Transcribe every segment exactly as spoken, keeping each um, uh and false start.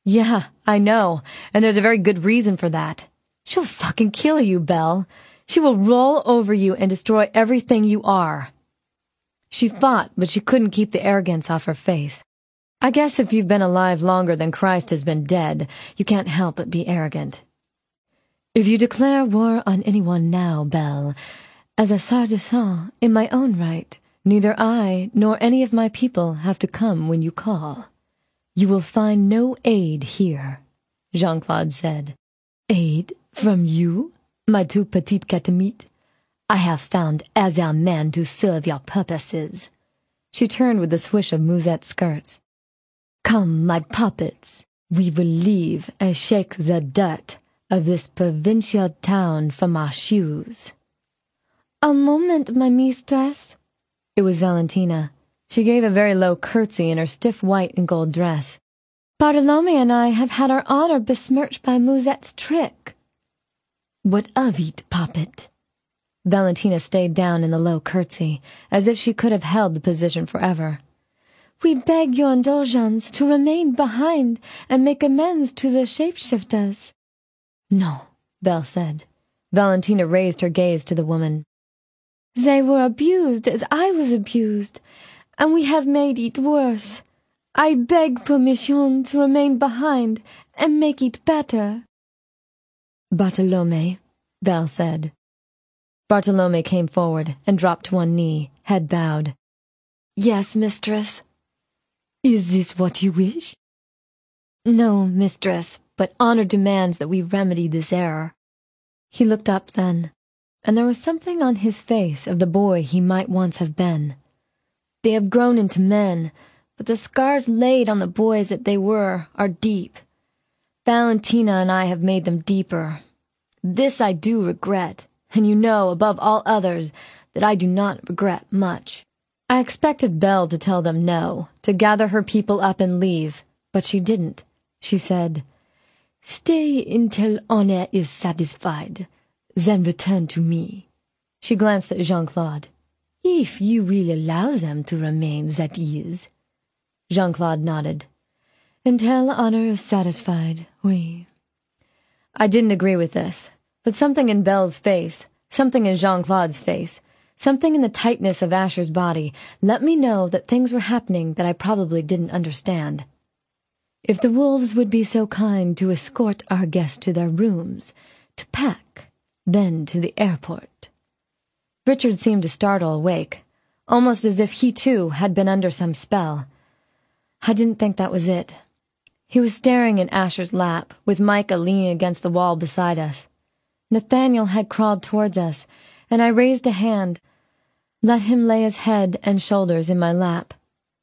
Yeah, I know, and there's a very good reason for that. She'll fucking kill you, Belle. She will roll over you and destroy everything you are. She fought, but she couldn't keep the arrogance off her face. I guess if you've been alive longer than Christ has been dead, you can't help but be arrogant. If you declare war on anyone now, Belle, as a soi-disant in my own right, neither I nor any of my people have to come when you call. You will find no aid here, Jean-Claude said. Aid from you, my two petites catamites? I have found as a man to serve your purposes. She turned with a swish of Musette's skirts. Come, my puppets, we will leave and shake the dirt of this provincial town from our shoes. A moment, my mistress. It was Valentina. She gave a very low curtsy in her stiff white and gold dress. Bartolome and I have had our honor besmirched by Musette's trick. What of it, poppet? Valentina stayed down in the low curtsy, as if she could have held the position forever. We beg your indulgence to remain behind and make amends to the shapeshifters. No, Belle said. Valentina raised her gaze to the woman. They were abused as I was abused, and we have made it worse. I beg permission to remain behind and make it better. Bartolome, Belle said. Bartolome came forward and dropped to one knee, head bowed. Yes, mistress. Is this what you wish? No, mistress, but honor demands that we remedy this error. He looked up then, and there was something on his face of the boy he might once have been. They have grown into men, but the scars laid on the boys that they were are deep. Valentina and I have made them deeper. This I do regret, and you know, above all others, that I do not regret much. I expected Belle to tell them no, to gather her people up and leave, but she didn't. She said, Stay until honor is satisfied, then return to me. She glanced at Jean-Claude. If you will allow them to remain, that is. Jean-Claude nodded. Until honor is satisfied, oui. I didn't agree with this, but something in Belle's face, something in Jean-Claude's face, something in the tightness of Asher's body let me know that things were happening that I probably didn't understand. If the wolves would be so kind to escort our guests to their rooms, to pack, then to the airport. Richard seemed to startle awake, almost as if he too had been under some spell. I didn't think that was it. He was staring in Asher's lap, with Micah leaning against the wall beside us. Nathaniel had crawled towards us, and I raised a hand, let him lay his head and shoulders in my lap.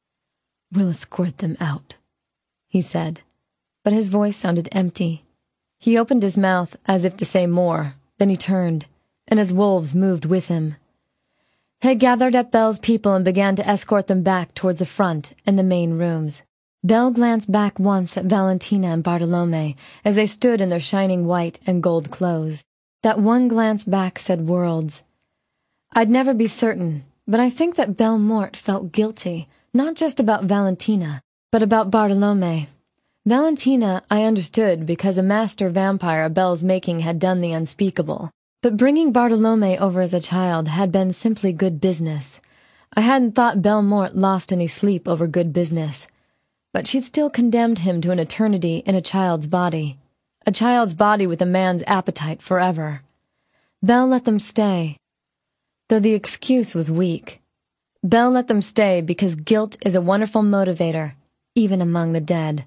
We'll escort them out, he said, but his voice sounded empty. He opened his mouth as if to say more, then he turned, and his wolves moved with him. They gathered up Belle's people and began to escort them back towards the front and the main rooms. Belle glanced back once at Valentina and Bartolome as they stood in their shining white and gold clothes. That one glance back said worlds. I'd never be certain, but I think that Bellemort felt guilty, not just about Valentina, but about Bartolome. Valentina I understood because a master vampire of Belle's making had done the unspeakable, but bringing Bartolome over as a child had been simply good business. I hadn't thought Bellemort lost any sleep over good business, but she'd still condemned him to an eternity in a child's body, a child's body with a man's appetite forever. Belle let them stay, though the excuse was weak. Belle let them stay because guilt is a wonderful motivator, even among the dead.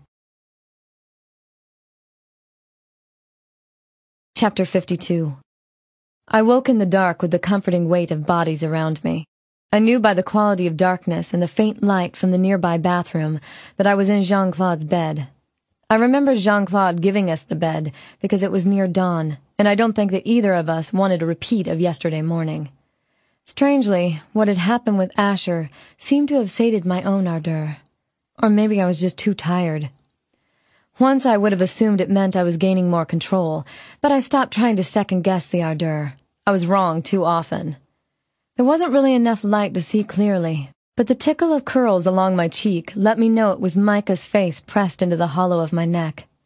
Chapter fifty-two. I woke in the dark with the comforting weight of bodies around me. I knew by the quality of darkness and the faint light from the nearby bathroom that I was in Jean-Claude's bed. I remember Jean-Claude giving us the bed because it was near dawn, and I don't think that either of us wanted a repeat of yesterday morning. Strangely, what had happened with Asher seemed to have sated my own ardor. Or maybe I was just too tired. Once I would have assumed it meant I was gaining more control, but I stopped trying to second-guess the ardor. I was wrong too often. There wasn't really enough light to see clearly, but the tickle of curls along my cheek let me know it was Micah's face pressed into the hollow of my neck.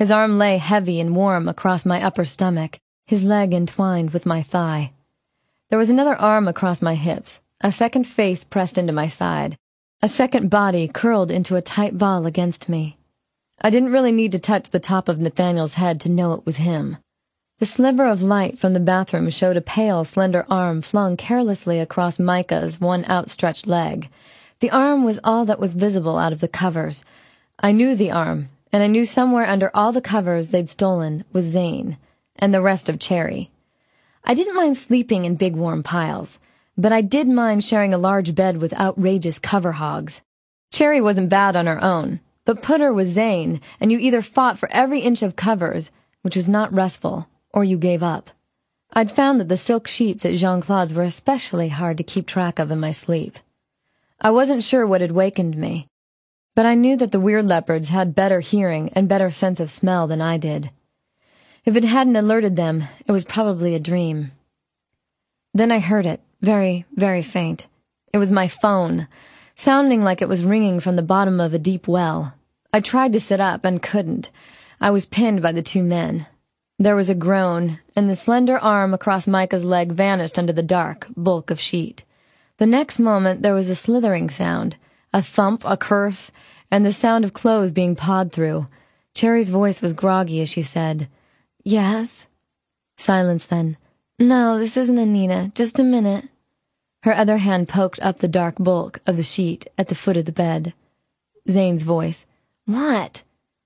His arm lay heavy and warm across my upper stomach, his leg entwined with my thigh. There was another arm across my hips, a second face pressed into my side, a second body curled into a tight ball against me. I didn't really need to touch the top of Nathaniel's head to know it was him. The sliver of light from the bathroom showed a pale, slender arm flung carelessly across Micah's one outstretched leg. The arm was all that was visible out of the covers. I knew the arm, and I knew somewhere under all the covers they'd stolen was Zane, and the rest of Cherry. I didn't mind sleeping in big warm piles, but I did mind sharing a large bed with outrageous cover hogs. Cherry wasn't bad on her own, but put her with Zane, and you either fought for every inch of covers, which was not restful, or you gave up. I'd found that the silk sheets at Jean-Claude's were especially hard to keep track of in my sleep. I wasn't sure what had wakened me, but I knew that the weird leopards had better hearing and better sense of smell than I did. If it hadn't alerted them, it was probably a dream. Then I heard it, very, very faint. It was my phone, sounding like it was ringing from the bottom of a deep well. I tried to sit up and couldn't. I was pinned by the two men. There was a groan, and the slender arm across Micah's leg vanished under the dark bulk of sheet. The next moment there was a slithering sound, a thump, a curse, and the sound of clothes being pawed through. Cherry's voice was groggy as she said, "Yes?" Silence then. "No, this isn't Anita. Just a minute." Her other hand poked up the dark bulk of the sheet at the foot of the bed. Zane's voice. "What?"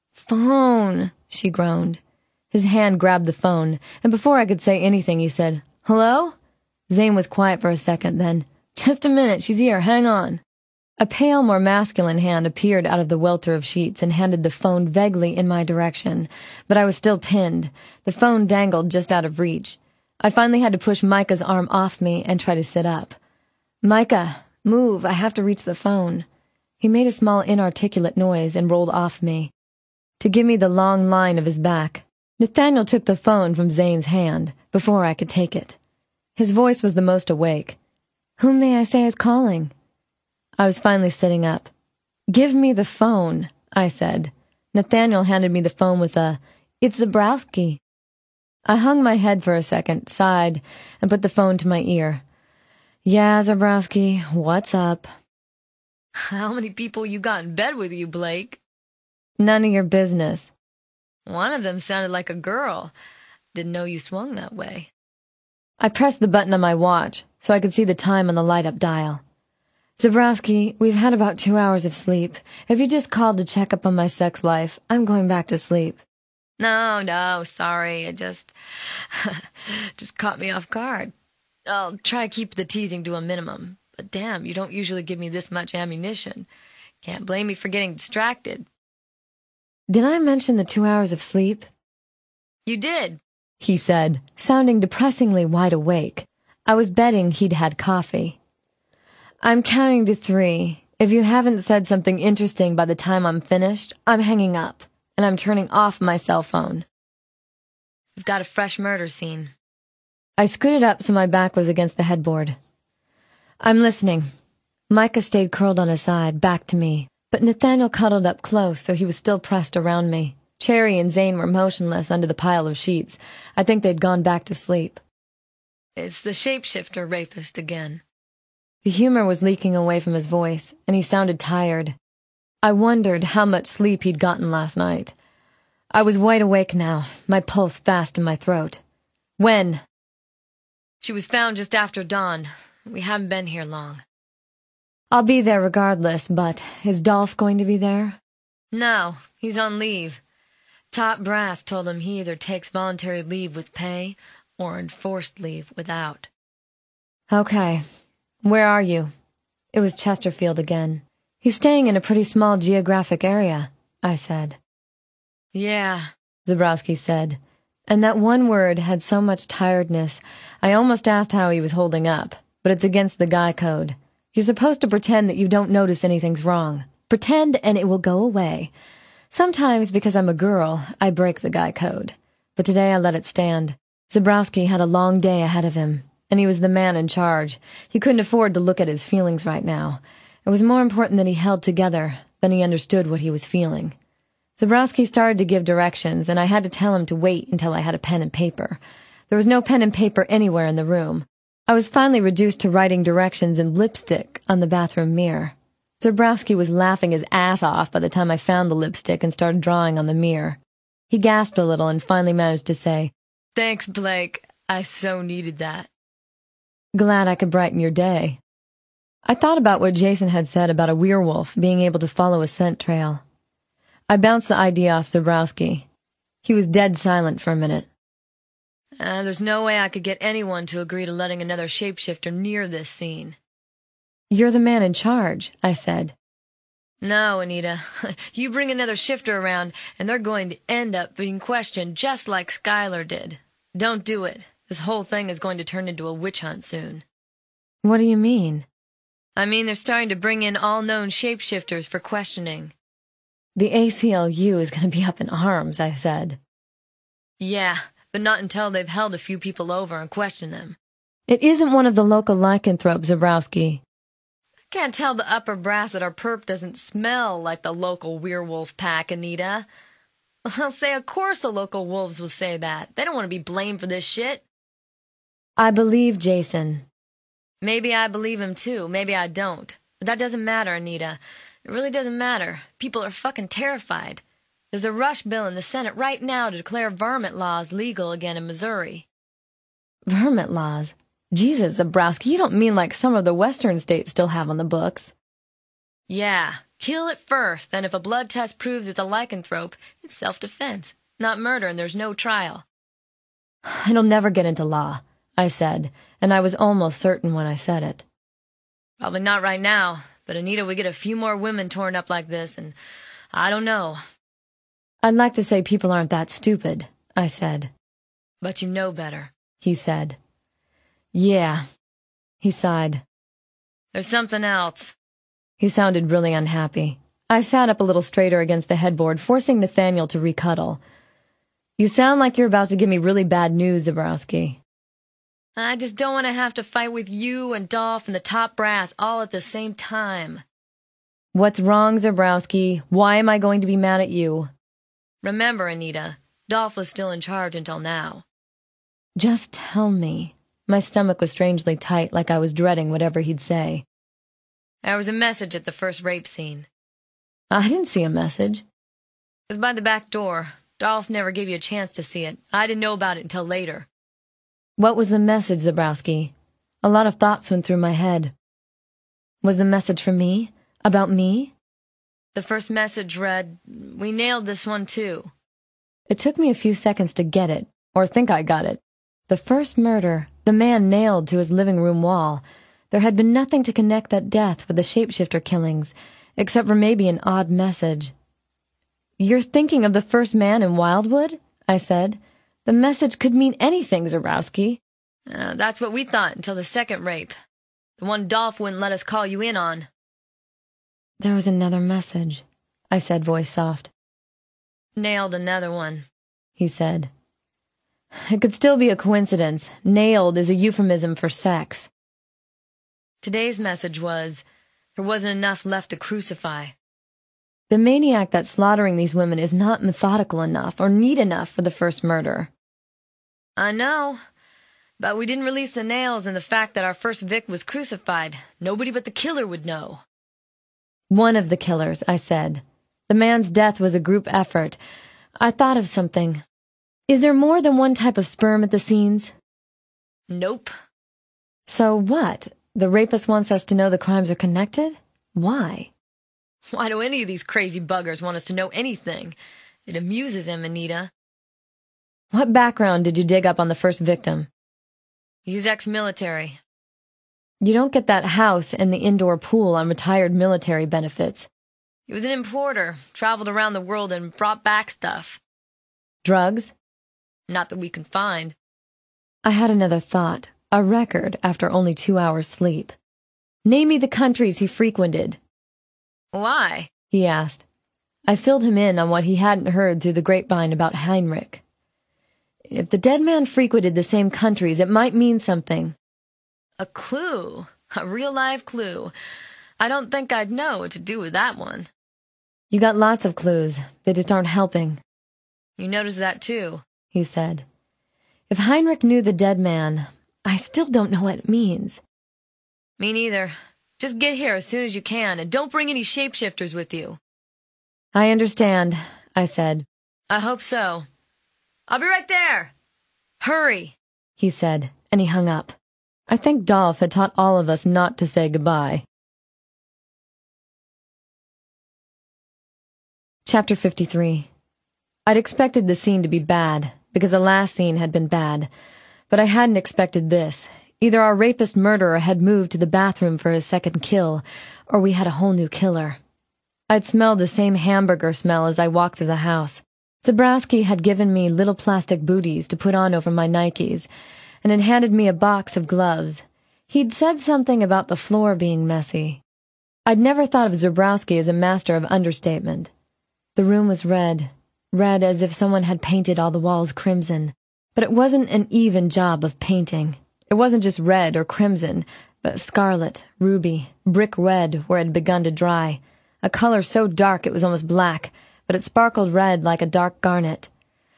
"Phone," she groaned. His hand grabbed the phone, and before I could say anything he said, "Hello?" Zane was quiet for a second, then, "Just a minute, she's here, hang on." A pale, more masculine hand appeared out of the welter of sheets and handed the phone vaguely in my direction, but I was still pinned. The phone dangled just out of reach. I finally had to push Micah's arm off me and try to sit up. "Micah, move, I have to reach the phone." He made a small inarticulate noise and rolled off me, to give me the long line of his back. Nathaniel took the phone from Zane's hand before I could take it. His voice was the most awake. "Whom may I say is calling?" I was finally sitting up. "Give me the phone," I said. Nathaniel handed me the phone with a, "It's Zebrowski." I hung my head for a second, sighed, and put the phone to my ear. "Yeah, Zebrowski, what's up?" "How many people you got in bed with you, Blake?" "None of your business." "One of them sounded like a girl. Didn't know you swung that way." I pressed the button on my watch so I could see the time on the light-up dial. "Zebrowski, we've had about two hours of sleep. If you just called to check up on my sex life, I'm going back to sleep." "No, no, sorry, it just... just caught me off guard. I'll try to keep the teasing to a minimum, but damn, you don't usually give me this much ammunition. Can't blame me for getting distracted." "Did I mention the two hours of sleep?" "You did," he said, sounding depressingly wide awake. I was betting he'd had coffee. "I'm counting to three. If you haven't said something interesting by the time I'm finished, I'm hanging up, and I'm turning off my cell phone." "We've got a fresh murder scene." I scooted up so my back was against the headboard. "I'm listening." Micah stayed curled on his side, back to me, but Nathaniel cuddled up close so he was still pressed around me. Cherry and Zane were motionless under the pile of sheets. I think they'd gone back to sleep. "It's the shapeshifter rapist again." The humor was leaking away from his voice, and he sounded tired. I wondered how much sleep he'd gotten last night. I was wide awake now, my pulse fast in my throat. "When?" "She was found just after dawn. We haven't been here long." "I'll be there regardless, but is Dolph going to be there?" "No, he's on leave. Top brass told him he either takes voluntary leave with pay or enforced leave without." "Okay. Where are you?" It was Chesterfield again. "He's staying in a pretty small geographic area," I said. "Yeah," Zebrowski said, and that one word had so much tiredness, I almost asked how he was holding up, but it's against the guy code. You're supposed to pretend that you don't notice anything's wrong. Pretend and it will go away. Sometimes, because I'm a girl, I break the guy code, but today I let it stand. Zebrowski had a long day ahead of him, and he was the man in charge. He couldn't afford to look at his feelings right now. It was more important that he held together than he understood what he was feeling. Zabrowski started to give directions, and I had to tell him to wait until I had a pen and paper. There was no pen and paper anywhere in the room. I was finally reduced to writing directions in lipstick on the bathroom mirror. Zabrowski was laughing his ass off by the time I found the lipstick and started drawing on the mirror. He gasped a little and finally managed to say, "Thanks, Blake. I so needed that." Glad I could brighten your day. I thought about what Jason had said about a werewolf being able to follow a scent trail. I bounced the idea off Zabrowski. He was dead silent for a minute. Uh, there's no way I could get anyone to agree to letting another shapeshifter near this scene. You're the man in charge, I said. No, Anita. You bring another shifter around, and they're going to end up being questioned just like Skylar did. Don't do it. This whole thing is going to turn into a witch hunt soon. What do you mean? I mean they're starting to bring in all known shapeshifters for questioning. The A C L U is going to be up in arms, I said. Yeah, but not until they've held a few people over and questioned them. It isn't one of the local lycanthropes, Zabrowski. I can't tell the upper brass that our perp doesn't smell like the local werewolf pack, Anita. I'll say, of course the local wolves will say that. They don't want to be blamed for this shit. I believe Jason. Maybe I believe him too, maybe I don't. But that doesn't matter, Anita. It really doesn't matter. People are fucking terrified. There's a rush bill in the Senate right now to declare varmint laws legal again in Missouri. Varmint laws? Jesus, Zabrowski, you don't mean like some of the western states still have on the books. Yeah, kill it first, then if a blood test proves it's a lycanthrope, it's self-defense, not murder, and there's no trial. It'll never get into law, I said, and I was almost certain when I said it. Probably not right now. But, Anita, we get a few more women torn up like this, and I don't know. I'd like to say people aren't that stupid, I said. But you know better, he said. Yeah, he sighed. There's something else. He sounded really unhappy. I sat up a little straighter against the headboard, forcing Nathaniel to recuddle. You sound like you're about to give me really bad news, Zabrowski. I just don't want to have to fight with you and Dolph and the top brass all at the same time. What's wrong, Zabrowski? Why am I going to be mad at you? Remember, Anita, Dolph was still in charge until now. Just tell me. My stomach was strangely tight, like I was dreading whatever he'd say. There was a message at the first rape scene. I didn't see a message. It was by the back door. Dolph never gave you a chance to see it. I didn't know about it until later. What was the message, Zabrowski? A lot of thoughts went through my head. Was the message for me? About me? The first message read, "We nailed this one too." It took me a few seconds to get it, or think I got it. The first murder, the man nailed to his living room wall. There had been nothing to connect that death with the shapeshifter killings, except for maybe an odd message. You're thinking of the first man in Wildwood? I said. The message could mean anything, Zabrowski. Uh, that's what we thought until the second rape. The one Dolph wouldn't let us call you in on. There was another message, I said, voice soft. Nailed another one, he said. It could still be a coincidence. Nailed is a euphemism for sex. Today's message was, there wasn't enough left to crucify. The maniac that's slaughtering these women is not methodical enough or neat enough for the first murder. I know, but we didn't release the nails and the fact that our first Vic was crucified. Nobody but the killer would know. One of the killers, I said. The man's death was a group effort. I thought of something. Is there more than one type of sperm at the scenes? Nope. So what? The rapist wants us to know the crimes are connected? Why? Why do any of these crazy buggers want us to know anything? It amuses him, Anita. What background did you dig up on the first victim? He's ex-military. You don't get that house and the indoor pool on retired military benefits. He was an importer, traveled around the world and brought back stuff. Drugs? Not that we can find. I had another thought, a record after only two hours' sleep. Name me the countries he frequented. Why? He asked. I filled him in on what he hadn't heard through the grapevine about Heinrich. If the dead man frequented the same countries, it might mean something. A clue. A real-life clue. I don't think I'd know what to do with that one. You got lots of clues. They just aren't helping. You noticed that too, he said. If Heinrich knew the dead man, I still don't know what it means. Me neither. Just get here as soon as you can, and don't bring any shapeshifters with you. I understand, I said. I hope so. I'll be right there. Hurry, he said, and he hung up. I think Dolph had taught all of us not to say goodbye. Chapter fifty-three. I'd expected the scene to be bad, because the last scene had been bad, but I hadn't expected this. Either our rapist murderer had moved to the bathroom for his second kill, or we had a whole new killer. I'd smelled the same hamburger smell as I walked through the house. Zabrowski had given me little plastic booties to put on over my Nikes, and had handed me a box of gloves. He'd said something about the floor being messy. I'd never thought of Zabrowski as a master of understatement. The room was red, red as if someone had painted all the walls crimson, but it wasn't an even job of painting. It wasn't just red or crimson, but scarlet, ruby, brick red where it had begun to dry, a color so dark it was almost black, but it sparkled red like a dark garnet.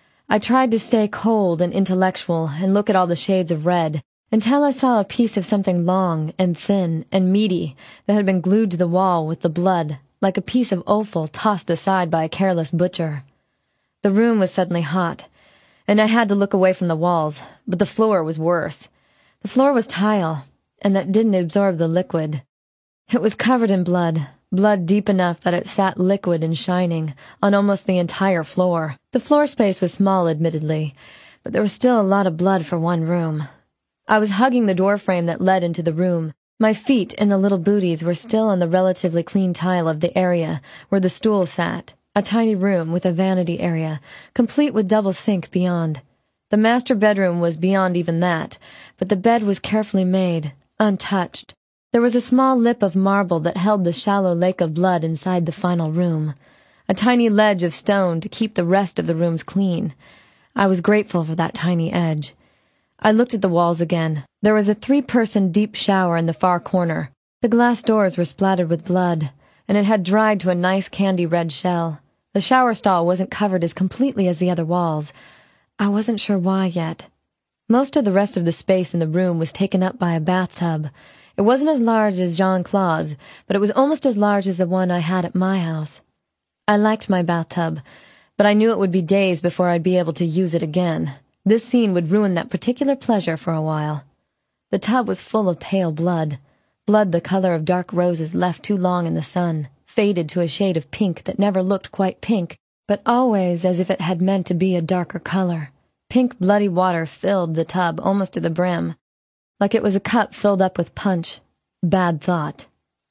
I tried to stay cold and intellectual and look at all the shades of red, until I saw a piece of something long and thin and meaty that had been glued to the wall with the blood, like a piece of offal tossed aside by a careless butcher. The room was suddenly hot, and I had to look away from the walls, but the floor was worse. The floor was tile, and that didn't absorb the liquid. It was covered in blood, blood deep enough that it sat liquid and shining on almost the entire floor. The floor space was small, admittedly, but there was still a lot of blood for one room. I was hugging the door frame that led into the room. My feet and the little booties were still on the relatively clean tile of the area where the stool sat, a tiny room with a vanity area, complete with double sink beyond. The master bedroom was beyond even that, but the bed was carefully made, untouched. There was a small lip of marble that held the shallow lake of blood inside the final room, a tiny ledge of stone to keep the rest of the rooms clean. I was grateful for that tiny edge. I looked at the walls again. There was a three-person deep shower in the far corner. The glass doors were splattered with blood, and it had dried to a nice candy-red shell. The shower stall wasn't covered as completely as the other walls. I wasn't sure why yet. Most of the rest of the space in the room was taken up by a bathtub. It wasn't as large as Jean-Claude's, but it was almost as large as the one I had at my house. I liked my bathtub, but I knew it would be days before I'd be able to use it again. This scene would ruin that particular pleasure for a while. The tub was full of pale blood, blood the color of dark roses left too long in the sun, faded to a shade of pink that never looked quite pink, but always as if it had meant to be a darker color. Pink bloody water filled the tub almost to the brim, like it was a cup filled up with punch. Bad thought.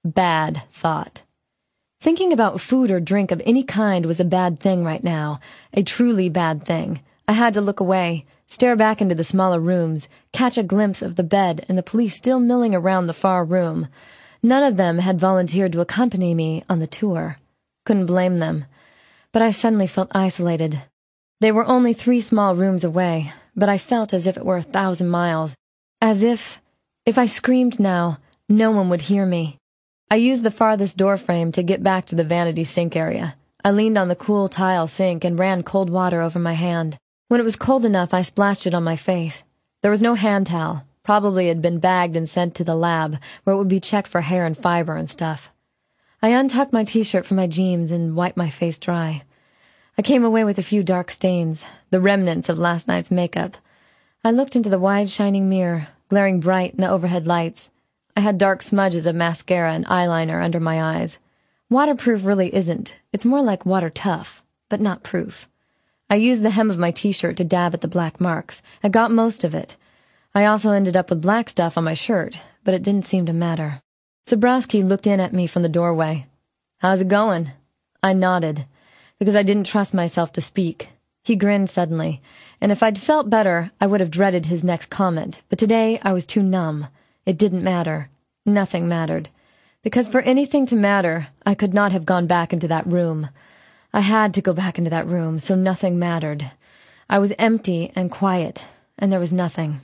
Bad thought. Thinking about food or drink of any kind was a bad thing right now, a truly bad thing. I had to look away, stare back into the smaller rooms, catch a glimpse of the bed and the police still milling around the far room. None of them had volunteered to accompany me on the tour. Couldn't blame them. But I suddenly felt isolated. They were only three small rooms away, but I felt as if it were a thousand miles. As if, if I screamed now, no one would hear me. I used the farthest door frame to get back to the vanity sink area. I leaned on the cool tile sink and ran cold water over my hand. When it was cold enough, I splashed it on my face. There was no hand towel. Probably it had been bagged and sent to the lab, where it would be checked for hair and fiber and stuff. I untucked my t-shirt from my jeans and wiped my face dry. I came away with a few dark stains, the remnants of last night's makeup. I looked into the wide shining mirror, glaring bright in the overhead lights. I had dark smudges of mascara and eyeliner under my eyes. Waterproof really isn't. It's more like water tough, but not proof. I used the hem of my t-shirt to dab at the black marks. I got most of it. I also ended up with black stuff on my shirt, but it didn't seem to matter. Zabrowski looked in at me from the doorway. "How's it going?" I nodded, because I didn't trust myself to speak. He grinned suddenly, and if I'd felt better, I would have dreaded his next comment, but today I was too numb. It didn't matter. Nothing mattered. Because for anything to matter, I could not have gone back into that room. I had to go back into that room, so nothing mattered. I was empty and quiet, and there was nothing.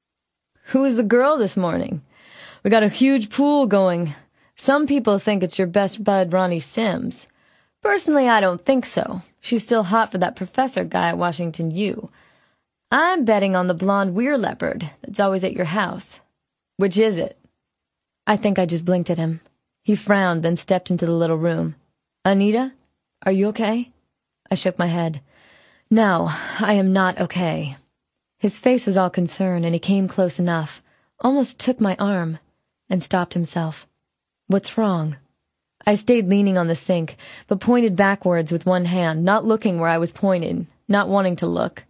"Who is the girl this morning? We got a huge pool going. Some people think it's your best bud Ronnie Sims. Personally, I don't think so. She's still hot for that professor guy at Washington U. I'm betting on the blonde weir leopard that's always at your house. Which is it? I think I just blinked at him. He frowned, then stepped into the little room. Anita, are you okay? I shook my head. No, I am not okay. His face was all concern, and he came close enough, almost took my arm, and stopped himself. What's wrong? I stayed leaning on the sink, but pointed backwards with one hand, not looking where I was pointing, not wanting to look.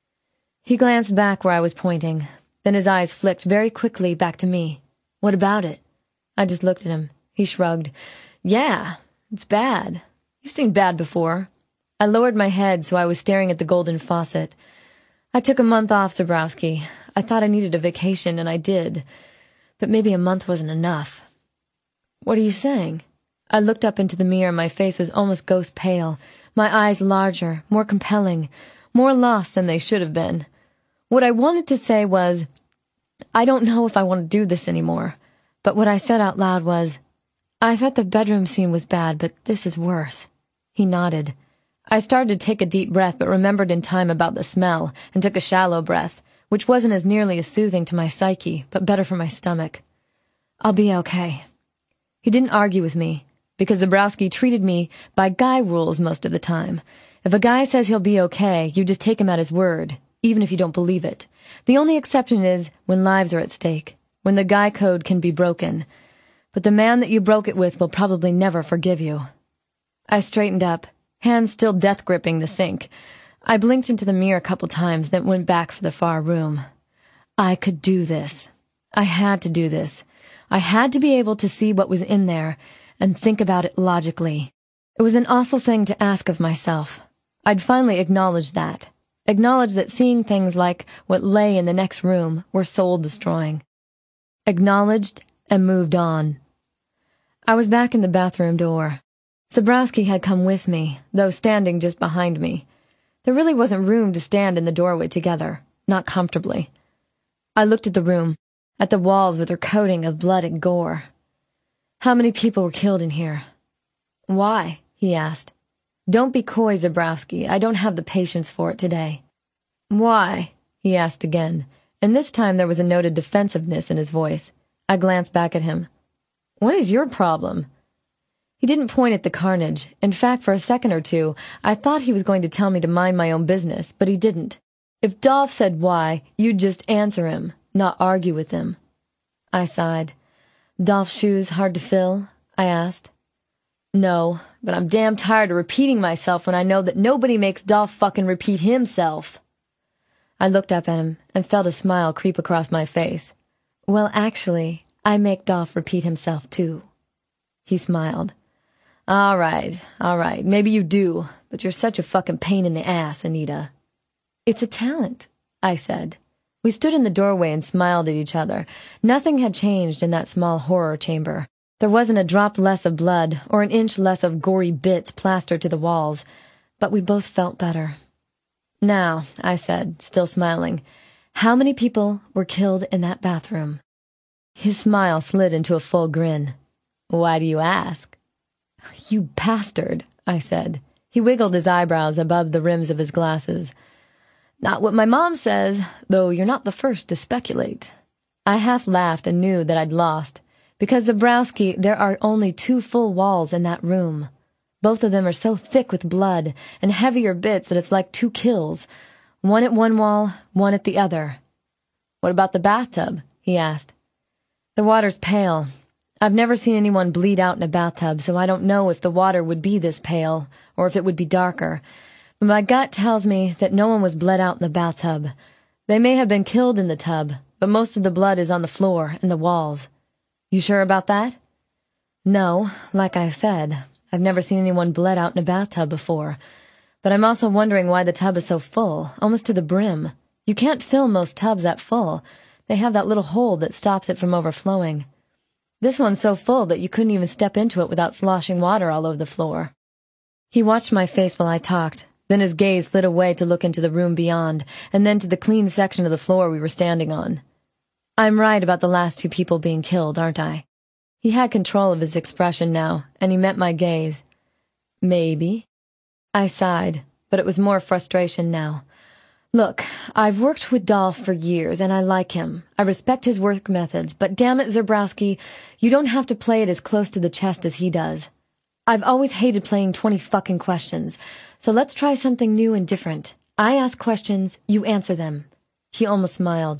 He glanced back where I was pointing, then his eyes flicked very quickly back to me. What about it? I just looked at him. He shrugged. Yeah, it's bad. You've seen bad before. I lowered my head so I was staring at the golden faucet. I took a month off, Zebrowski. I thought I needed a vacation, and I did. But maybe a month wasn't enough. What are you saying? I looked up into the mirror. My face was almost ghost pale, my eyes larger, more compelling, more lost than they should have been. What I wanted to say was, I don't know if I want to do this anymore. But what I said out loud was, I thought the bedroom scene was bad, but this is worse. He nodded. I started to take a deep breath, but remembered in time about the smell, and took a shallow breath, which wasn't as nearly as soothing to my psyche, but better for my stomach. I'll be okay. He didn't argue with me, because Zebrowski treated me by guy rules most of the time. If a guy says he'll be okay, you just take him at his word, even if you don't believe it. The only exception is when lives are at stake, when the guy code can be broken. But the man that you broke it with will probably never forgive you. I straightened up, hands still death-gripping the sink. I blinked into the mirror a couple times, then went back for the far room. I could do this. I had to do this. I had to be able to see what was in there and think about it logically. It was an awful thing to ask of myself. I'd finally acknowledged that. Acknowledged that seeing things like what lay in the next room were soul-destroying. Acknowledged and moved on. I was back in the bathroom door. Zebrowski had come with me, though standing just behind me. There really wasn't room to stand in the doorway together, not comfortably. I looked at the room, at the walls with their coating of blood and gore. How many people were killed in here? Why? He asked. Don't be coy, Zebrowski. I don't have the patience for it today. Why? He asked again, and this time there was a note of defensiveness in his voice. I glanced back at him. What is your problem? He didn't point at the carnage. In fact, for a second or two, I thought he was going to tell me to mind my own business, but he didn't. If Dolph said why, you'd just answer him, not argue with him. I sighed. Dolph's shoes hard to fill? I asked. No, but I'm damn tired of repeating myself when I know that nobody makes Dolph fucking repeat himself. I looked up at him and felt a smile creep across my face. Well, actually, I make Dolph repeat himself, too. He smiled. All right, all right, maybe you do, but you're such a fucking pain in the ass, Anita. It's a talent, I said. We stood in the doorway and smiled at each other. Nothing had changed in that small horror chamber. There wasn't a drop less of blood or an inch less of gory bits plastered to the walls, but we both felt better. Now, I said, still smiling, how many people were killed in that bathroom? His smile slid into a full grin. Why do you ask? You bastard, I said. He wiggled his eyebrows above the rims of his glasses. Not what my mom says, though you're not the first to speculate. I half laughed and knew that I'd lost. Because, Zebrowski, there are only two full walls in that room. Both of them are so thick with blood and heavier bits that it's like two kills. One at one wall, one at the other. What about the bathtub? He asked. The water's pale. I've never seen anyone bleed out in a bathtub, so I don't know if the water would be this pale, or if it would be darker. But my gut tells me that no one was bled out in the bathtub. They may have been killed in the tub, but most of the blood is on the floor and the walls. You sure about that? No, like I said, I've never seen anyone bled out in a bathtub before. But I'm also wondering why the tub is so full, almost to the brim. You can't fill most tubs that full. They have that little hole that stops it from overflowing. This one's so full that you couldn't even step into it without sloshing water all over the floor. He watched my face while I talked. Then his gaze slid away to look into the room beyond, and then to the clean section of the floor we were standing on. I'm right about the last two people being killed, aren't I? He had control of his expression now, and he met my gaze. Maybe. I sighed, but it was more frustration now. Look, I've worked with Dolph for years, and I like him. I respect his work methods, but damn it, Zebrowski, you don't have to play it as close to the chest as he does. I've always hated playing twenty fucking questions, so let's try something new and different. I ask questions, you answer them. He almost smiled.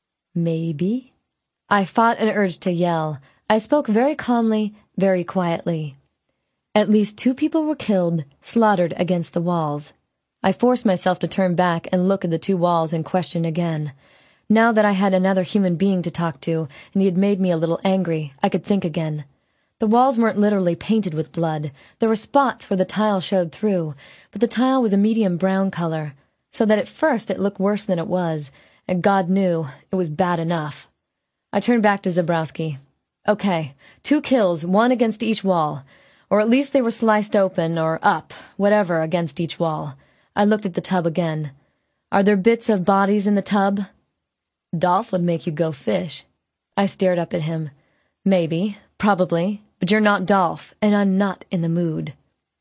Maybe? I fought an urge to yell. I spoke very calmly, very quietly. At least two people were killed, slaughtered against the walls. I forced myself to turn back and look at the two walls and question again. Now that I had another human being to talk to, and he had made me a little angry, I could think again. The walls weren't literally painted with blood. There were spots where the tile showed through, but the tile was a medium brown color, so that at first it looked worse than it was, and God knew it was bad enough. I turned back to Zebrowski. Okay, two kills, one against each wall. Or at least they were sliced open, or up, whatever, against each wall. I looked at the tub again. Are there bits of bodies in the tub? Dolph would make you go fish. I stared up at him. Maybe, probably, but you're not Dolph, and I'm not in the mood.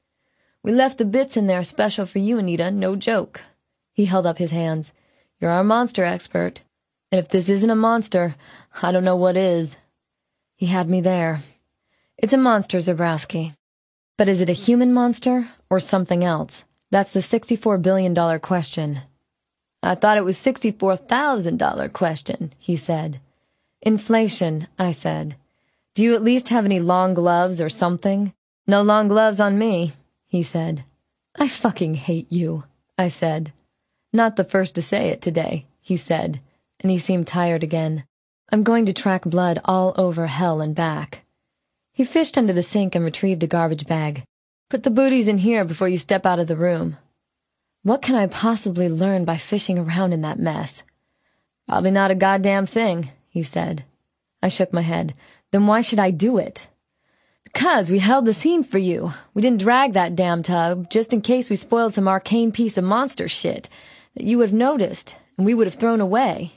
We left the bits in there special for you, Anita, no joke. He held up his hands. You're our monster expert. And if this isn't a monster, I don't know what is. He had me there. It's a monster, Zebrowski. But is it a human monster, or something else? That's the sixty-four billion dollar question. I thought it was sixty-four thousand dollar question, he said. Inflation, I said. Do you at least have any long gloves or something? No long gloves on me, he said. I fucking hate you, I said. Not the first to say it today, he said, and he seemed tired again. I'm going to track blood all over hell and back. He fished under the sink and retrieved a garbage bag. Put the booties in here before you step out of the room. What can I possibly learn by fishing around in that mess? Probably not a goddamn thing, he said. I shook my head. Then why should I do it? Because we held the scene for you. We didn't drag that damn tub, just in case we spoiled some arcane piece of monster shit that you would have noticed, and we would have thrown away.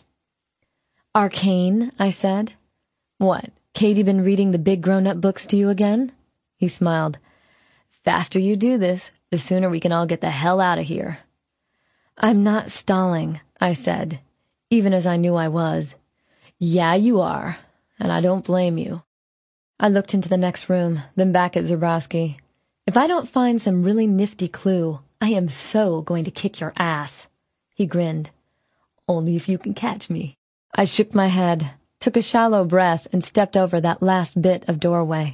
Arcane, I said. What, Katie been reading the big grown-up books to you again? He smiled. Faster you do this, the sooner we can all get the hell out of here. I'm not stalling, I said, even as I knew I was. Yeah, you are, and I don't blame you. I looked into the next room, then back at Zebrowski. If I don't find some really nifty clue, I am so going to kick your ass. He grinned. Only if you can catch me. I shook my head, took a shallow breath, and stepped over that last bit of doorway.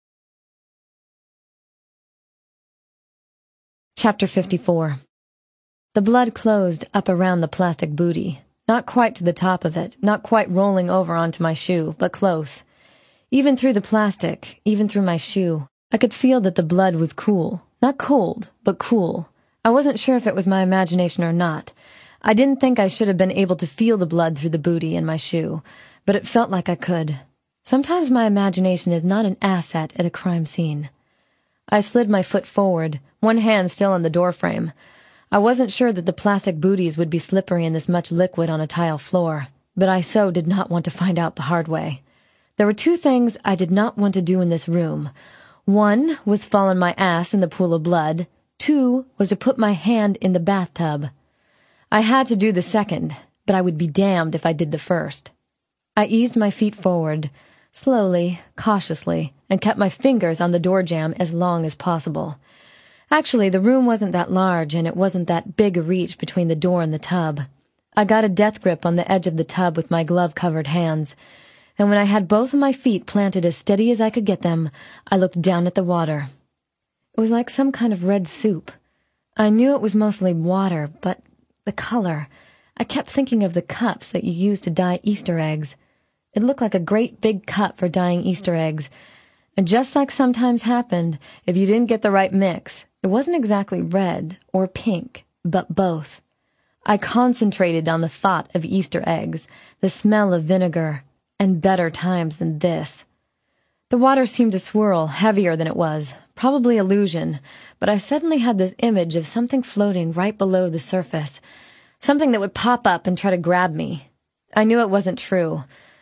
Chapter fifty-four. The blood closed up around the plastic booty, not quite to the top of it, not quite rolling over onto my shoe, but close. Even through the plastic, even through my shoe, I could feel that the blood was cool. Not cold, but cool. I wasn't sure if it was my imagination or not. I didn't think I should have been able to feel the blood through the booty in my shoe, but it felt like I could. Sometimes my imagination is not an asset at a crime scene. I slid my foot forward, one hand still on the doorframe. I wasn't sure that the plastic booties would be slippery in this much liquid on a tile floor, but I so did not want to find out the hard way. There were two things I did not want to do in this room. One was fall on my ass in the pool of blood. Two was to put my hand in the bathtub. I had to do the second, but I would be damned if I did the first. I eased my feet forward, slowly, cautiously, and kept my fingers on the door jamb as long as possible. Actually, the room wasn't that large, and it wasn't that big a reach between the door and the tub. I got a death grip on the edge of the tub with my glove-covered hands, and when I had both of my feet planted as steady as I could get them, I looked down at the water. It was like some kind of red soup. I knew it was mostly water, but the color... I kept thinking of the cups that you use to dye Easter eggs. It looked like a great big cup for dyeing Easter eggs. And just like sometimes happened, if you didn't get the right mix, it wasn't exactly red or pink, but both. I concentrated on the thought of Easter eggs, the smell of vinegar, and better times than this. The water seemed to swirl, heavier than it was, probably illusion, but I suddenly had this image of something floating right below the surface, something that would pop up and try to grab me. I knew it wasn't true.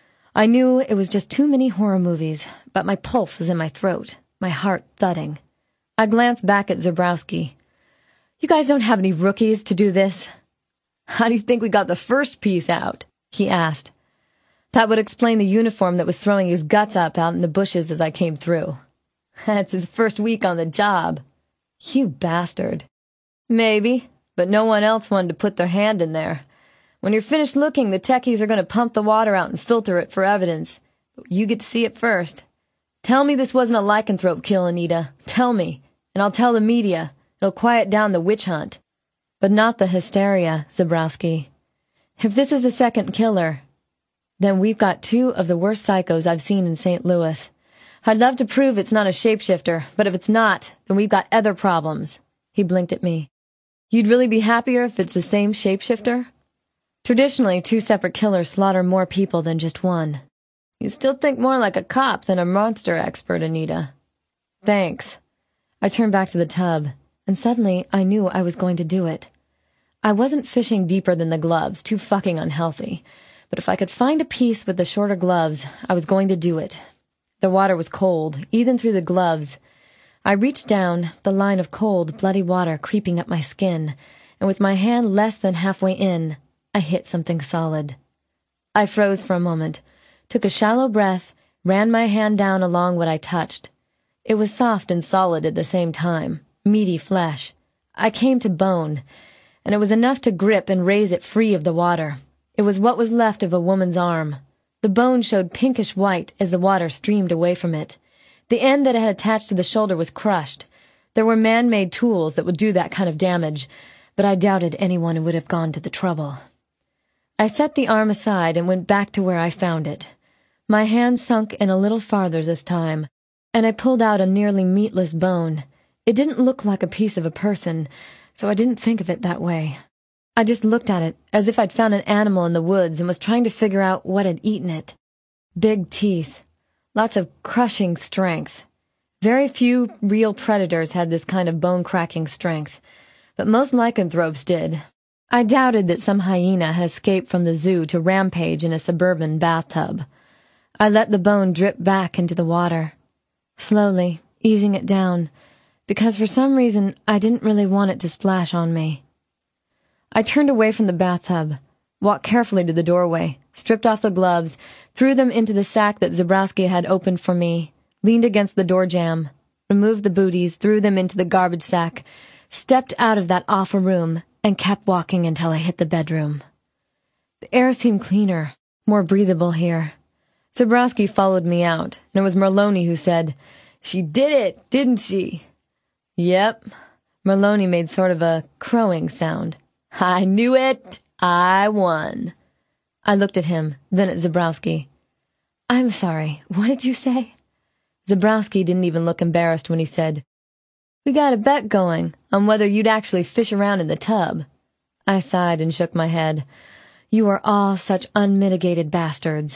I knew it was just too many horror movies, but my pulse was in my throat, my heart thudding. I glanced back at Zebrowski. You guys don't have any rookies to do this? How do you think we got the first piece out? He asked. That would explain the uniform that was throwing his guts up out in the bushes as I came through. That's his first week on the job. You bastard. Maybe, but no one else wanted to put their hand in there. When you're finished looking, the techies are going to pump the water out and filter it for evidence. But you get to see it first. Tell me this wasn't a lycanthrope kill, Anita. Tell me, and I'll tell the media. It'll quiet down the witch hunt. But not the hysteria, Zebrowski. If this is a second killer, then we've got two of the worst psychos I've seen in Saint Louis. I'd love to prove it's not a shapeshifter, but if it's not, then we've got other problems. He blinked at me. You'd really be happier if it's the same shapeshifter? Traditionally, two separate killers slaughter more people than just one. You still think more like a cop than a monster expert, Anita. Thanks. I turned back to the tub, and suddenly I knew I was going to do it. I wasn't fishing deeper than the gloves, too fucking unhealthy. But if I could find a piece with the shorter gloves, I was going to do it. The water was cold, even through the gloves. I reached down, the line of cold, bloody water creeping up my skin, and with my hand less than halfway in, I hit something solid. I froze for a moment, took a shallow breath, ran my hand down along what I touched. It was soft and solid at the same time, meaty flesh. I came to bone, and it was enough to grip and raise it free of the water. It was what was left of a woman's arm. The bone showed pinkish white as the water streamed away from it. The end that had attached to the shoulder was crushed. There were man-made tools that would do that kind of damage, but I doubted anyone would have gone to the trouble. I set the arm aside and went back to where I found it. My hand sunk in a little farther this time, and I pulled out a nearly meatless bone. It didn't look like a piece of a person, so I didn't think of it that way. I just looked at it as if I'd found an animal in the woods and was trying to figure out what had eaten it. Big teeth. Lots of crushing strength. Very few real predators had this kind of bone-cracking strength, but most lycanthropes did. I doubted that some hyena had escaped from the zoo to rampage in a suburban bathtub. I let the bone drip back into the water, slowly, easing it down, because for some reason I didn't really want it to splash on me. I turned away from the bathtub, walked carefully to the doorway, stripped off the gloves, threw them into the sack that Zebrowski had opened for me, leaned against the door jamb, removed the booties, threw them into the garbage sack, stepped out of that awful room, and kept walking until I hit the bedroom. The air seemed cleaner, more breathable here. Zebrowski followed me out, and it was Merloni who said, "She did it, didn't she?" "Yep." Merloni made sort of a crowing sound. "I knew it. I won." I looked at him, then at Zebrowski. "I'm sorry, what did you say?" Zebrowski didn't even look embarrassed when he said, "We got a bet going on whether you'd actually fish around in the tub." I sighed and shook my head. "You are all such unmitigated bastards."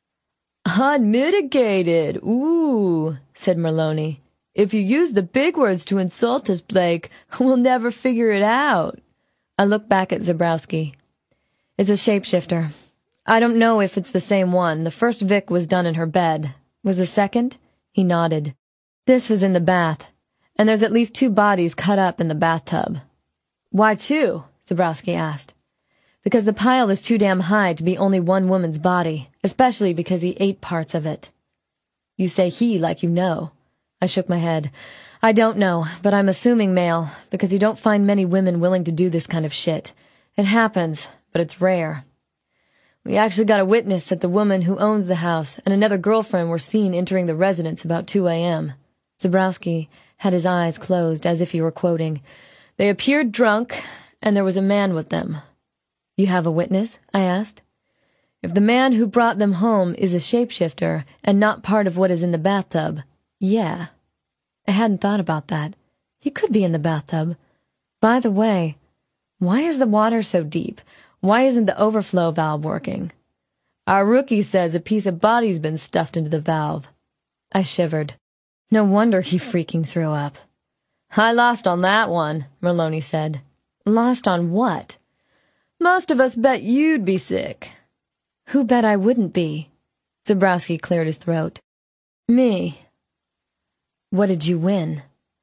"Unmitigated, ooh," said Merloni. "If you use the big words to insult us, Blake, we'll never figure it out." I looked back at Zebrowski. "It's a shapeshifter. I don't know if it's the same one. The first Vic was done in her bed. Was the second?" He nodded. "This was in the bath, and there's at least two bodies cut up in the bathtub." "Why two?" Zebrowski asked. "Because the pile is too damn high to be only one woman's body, especially because he ate parts of it." "You say he like you know." I shook my head. "I don't know, but I'm assuming male, because you don't find many women willing to do this kind of shit. It happens, but it's rare. We actually got a witness that the woman who owns the house and another girlfriend were seen entering the residence about two a.m. Zebrowski had his eyes closed, as if he were quoting. "They appeared drunk, and there was a man with them." "You have a witness?" I asked. "If the man who brought them home is a shapeshifter and not part of what is in the bathtub, yeah." I hadn't thought about that. He could be in the bathtub. By the way, why is the water so deep? Why isn't the overflow valve working? "Our rookie says a piece of body's been stuffed into the valve." I shivered. No wonder he freaking threw up. "I lost on that one," Merloni said. "Lost on what?" "Most of us bet you'd be sick." "Who bet I wouldn't be?" Zebrowski cleared his throat. "Me." "What did you win?"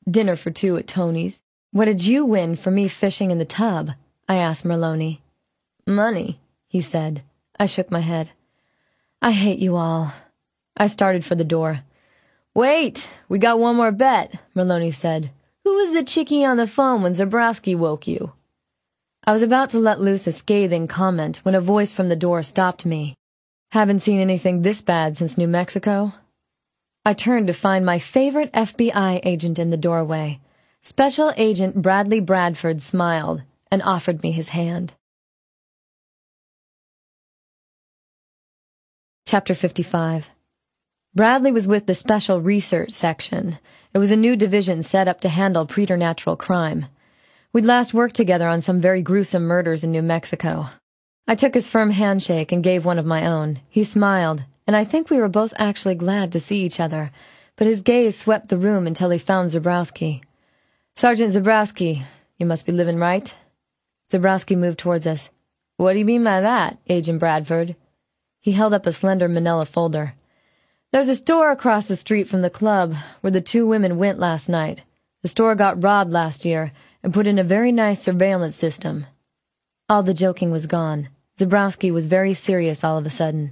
Dinner for two at Tony's. What did you win for me fishing in the tub? I asked Merloni. Money, he said. I shook my head. I hate you all. I started for the door. Wait, we got one more bet, Merloni said. Who was the chickie on the phone when Zebrowski woke you? I was about to let loose a scathing comment when a voice from the door stopped me. Haven't seen anything this bad since New Mexico? I turned to find my favorite F B I agent in the doorway. Special Agent Bradley Bradford smiled and offered me his hand. Chapter fifty-five. Bradley was with the Special Research Section. It was a new division set up to handle preternatural crime. We'd last worked together on some very gruesome murders in New Mexico. I took his firm handshake and gave one of my own. He smiled, and I think we were both actually glad to see each other, but his gaze swept the room until he found Zebrowski. Sergeant Zebrowski, you must be living right? Zebrowski moved towards us. What do you mean by that, Agent Bradford? He held up a slender manila folder. There's a store across the street from the club where the two women went last night. The store got robbed last year and put in a very nice surveillance system. All the joking was gone. Zebrowski was very serious all of a sudden.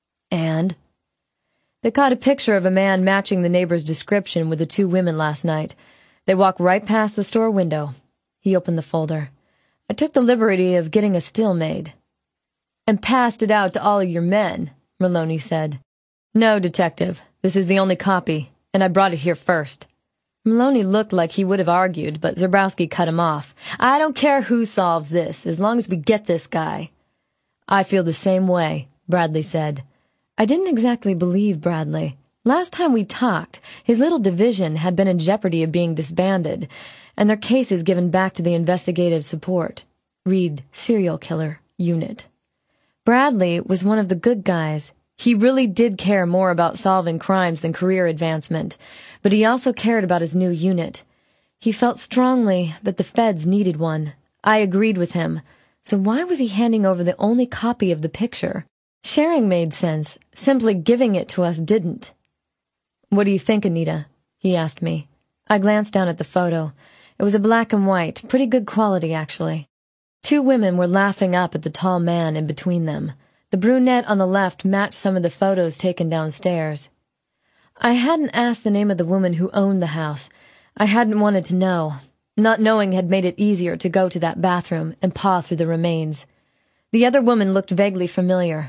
And? They caught a picture of a man matching the neighbor's description with the two women last night. They walked right past the store window. He opened the folder. I took the liberty of getting a still made. And passed it out to all of your men, Merloni said. No, Detective. This is the only copy, and I brought it here first. Merloni looked like he would have argued, but Zebrowski cut him off. I don't care who solves this, as long as we get this guy. I feel the same way, Bradley said. I didn't exactly believe Bradley. Last time we talked, his little division had been in jeopardy of being disbanded, and their cases given back to the investigative support. Read Serial Killer Unit. Bradley was one of the good guys. He really did care more about solving crimes than career advancement, but he also cared about his new unit. He felt strongly that the feds needed one. I agreed with him. So why was he handing over the only copy of the picture? Sharing made sense. Simply giving it to us didn't. What do you think, Anita? He asked me. I glanced down at the photo. It was a black and white, pretty good quality, actually. Two women were laughing up at the tall man in between them. The brunette on the left matched some of the photos taken downstairs. I hadn't asked the name of the woman who owned the house. I hadn't wanted to know. Not knowing had made it easier to go to that bathroom and paw through the remains. The other woman looked vaguely familiar.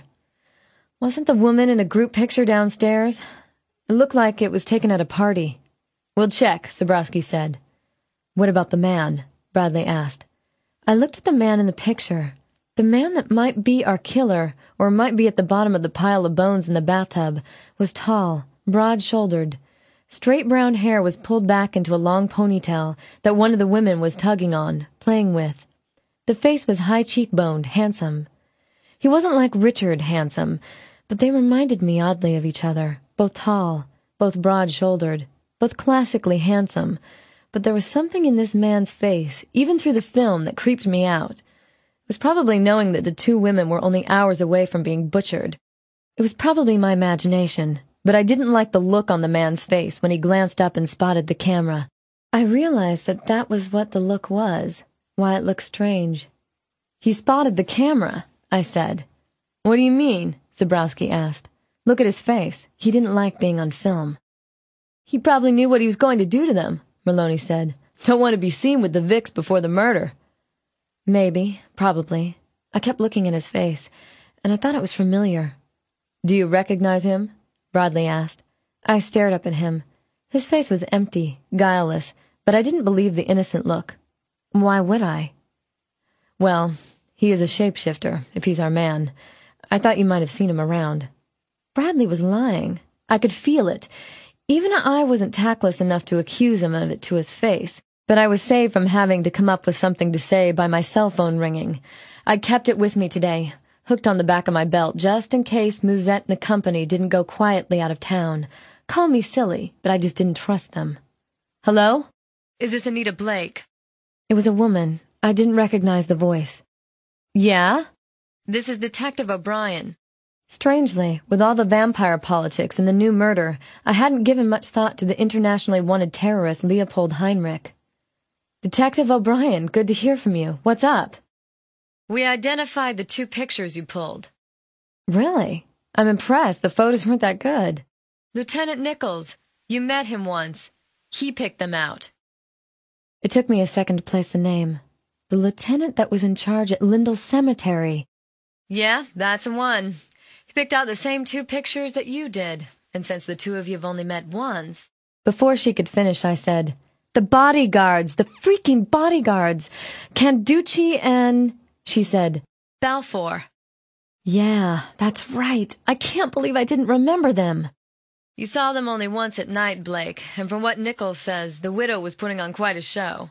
Wasn't the woman in a group picture downstairs? It looked like it was taken at a party. We'll check, Zebrowski said. What about the man? Bradley asked. I looked at the man in the picture. The man that might be our killer, or might be at the bottom of the pile of bones in the bathtub, was tall, broad-shouldered. Straight brown hair was pulled back into a long ponytail that one of the women was tugging on, playing with. The face was high-cheekboned, handsome. He wasn't like Richard handsome, but they reminded me oddly of each other, both tall, both broad-shouldered, both classically handsome, but there was something in this man's face, even through the film, that creeped me out. It was probably knowing that the two women were only hours away from being butchered. It was probably my imagination, but I didn't like the look on the man's face when he glanced up and spotted the camera. I realized that that was what the look was, why it looked strange. He spotted the camera, I said. What do you mean? Zebrowski asked. Look at his face. He didn't like being on film. He probably knew what he was going to do to them, Merloni said. Don't want to be seen with the Vicks before the murder. Maybe, probably. I kept looking at his face, and I thought it was familiar. Do you recognize him? Bradley asked. I stared up at him. His face was empty, guileless, but I didn't believe the innocent look. Why would I? Well, he is a shapeshifter, if he's our man. I thought you might have seen him around. Bradley was lying. I could feel it. Even I wasn't tactless enough to accuse him of it to his face, but I was saved from having to come up with something to say by my cell phone ringing. I kept it with me today, hooked on the back of my belt, just in case Musette and the company didn't go quietly out of town. Call me silly, but I just didn't trust them. Hello? Is this Anita Blake? It was a woman. I didn't recognize the voice. Yeah? This is Detective O'Brien. Strangely, with all the vampire politics and the new murder, I hadn't given much thought to the internationally wanted terrorist Leopold Heinrich. Detective O'Brien, good to hear from you. What's up? We identified the two pictures you pulled. Really? I'm impressed. The photos weren't that good. Lieutenant Nichols, you met him once. He picked them out. It took me a second to place the name. The lieutenant that was in charge at Lindell Cemetery. Yeah, that's the one. He picked out the same two pictures that you did, and since the two of you have only met once... Before she could finish, I said, The bodyguards! The freaking bodyguards! Canducci and... She said, Balfour. Yeah, that's right. I can't believe I didn't remember them. You saw them only once at night, Blake, and from what Nichols says, the widow was putting on quite a show.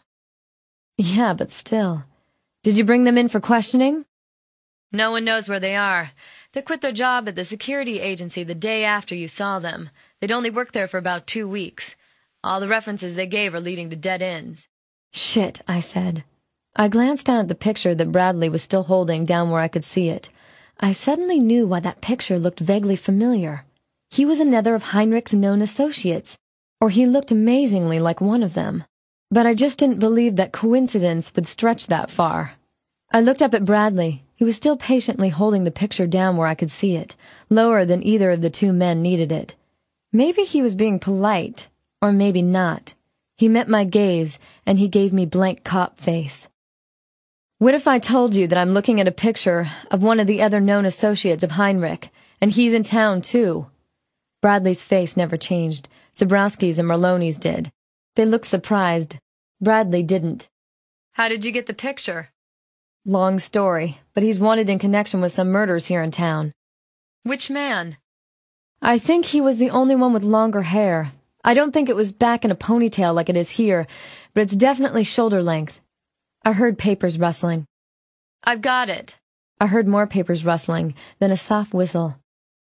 Yeah, but still. Did you bring them in for questioning? No one knows where they are. They quit their job at the security agency the day after you saw them. They'd only worked there for about two weeks. All the references they gave are leading to dead ends. Shit, I said. I glanced down at the picture that Bradley was still holding down where I could see it. I suddenly knew why that picture looked vaguely familiar. He was another of Heinrich's known associates, or he looked amazingly like one of them. But I just didn't believe that coincidence would stretch that far. I looked up at Bradley. He was still patiently holding the picture down where I could see it, lower than either of the two men needed it. Maybe he was being polite, or maybe not. He met my gaze, and he gave me blank cop face. What if I told you that I'm looking at a picture of one of the other known associates of Heinrich, and he's in town, too? Bradley's face never changed. Zabrowski's and Merloni's did. They looked surprised. Bradley didn't. How did you get the picture? Long story, but he's wanted in connection with some murders here in town. Which man? I think he was the only one with longer hair. I don't think it was back in a ponytail like it is here, but it's definitely shoulder length. I heard papers rustling. I've got it. I heard more papers rustling, then a soft whistle.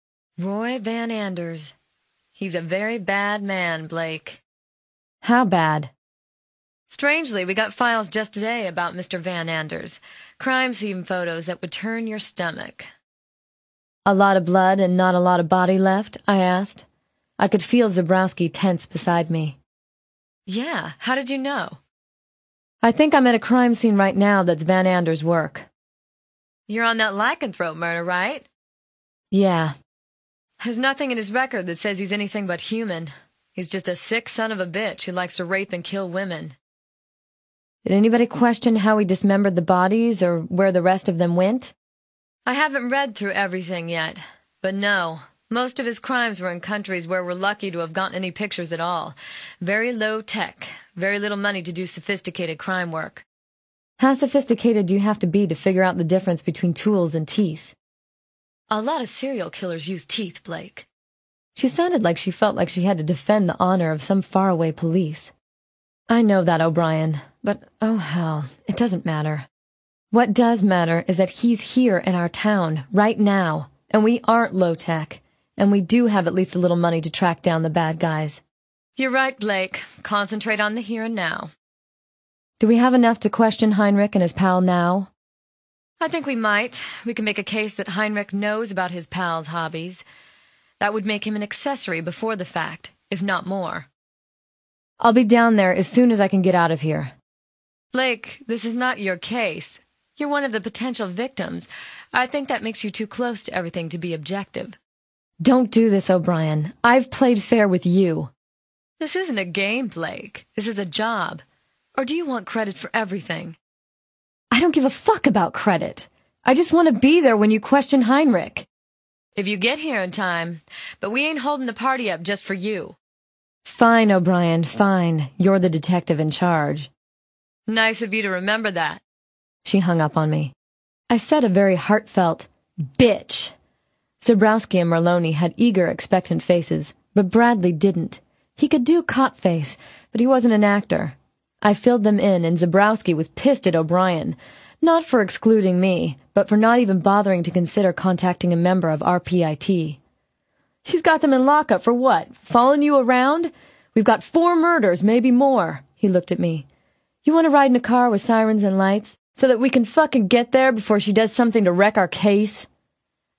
Roy Van Anders. He's a very bad man, Blake. How bad? Strangely, we got files just today about Mister Van Anders. Crime scene photos that would turn your stomach. A lot of blood and not a lot of body left? I asked. I could feel Zabrowski tense beside me. Yeah, how did you know? I think I'm at a crime scene right now that's Van Anders' work. You're on that lycanthrope murder, right? Yeah. There's nothing in his record that says he's anything but human. He's just a sick son of a bitch who likes to rape and kill women. Did anybody question how he dismembered the bodies or where the rest of them went? I haven't read through everything yet, but no. Most of his crimes were in countries where we're lucky to have gotten any pictures at all. Very low tech, very little money to do sophisticated crime work. How sophisticated do you have to be to figure out the difference between tools and teeth? A lot of serial killers use teeth, Blake. She sounded like she felt like she had to defend the honor of some faraway police. I know that, O'Brien, but oh hell, it doesn't matter. What does matter is that he's here in our town, right now, and we aren't low-tech. And we do have at least a little money to track down the bad guys. You're right, Blake. Concentrate on the here and now. Do we have enough to question Heinrich and his pal now? I think we might. We can make a case that Heinrich knows about his pal's hobbies. That would make him an accessory before the fact, if not more. I'll be down there as soon as I can get out of here. Blake, this is not your case. You're one of the potential victims. I think that makes you too close to everything to be objective. Don't do this, O'Brien. I've played fair with you. This isn't a game, Blake. This is a job. Or do you want credit for everything? I don't give a fuck about credit. I just want to be there when you question Heinrich. If you get here in time. But we ain't holding the party up just for you. Fine, O'Brien, fine. You're the detective in charge. Nice of you to remember that. She hung up on me. I said a very heartfelt, bitch. Zabrowski and Merloni had eager, expectant faces, but Bradley didn't. He could do cop face, but he wasn't an actor. I filled them in, and Zabrowski was pissed at O'Brien, not for excluding me, but for not even bothering to consider contacting a member of R P I T. She's got them in lockup for what? Following you around? We've got four murders, maybe more. He looked at me. You want to ride in a car with sirens and lights, so that we can fucking get there before she does something to wreck our case?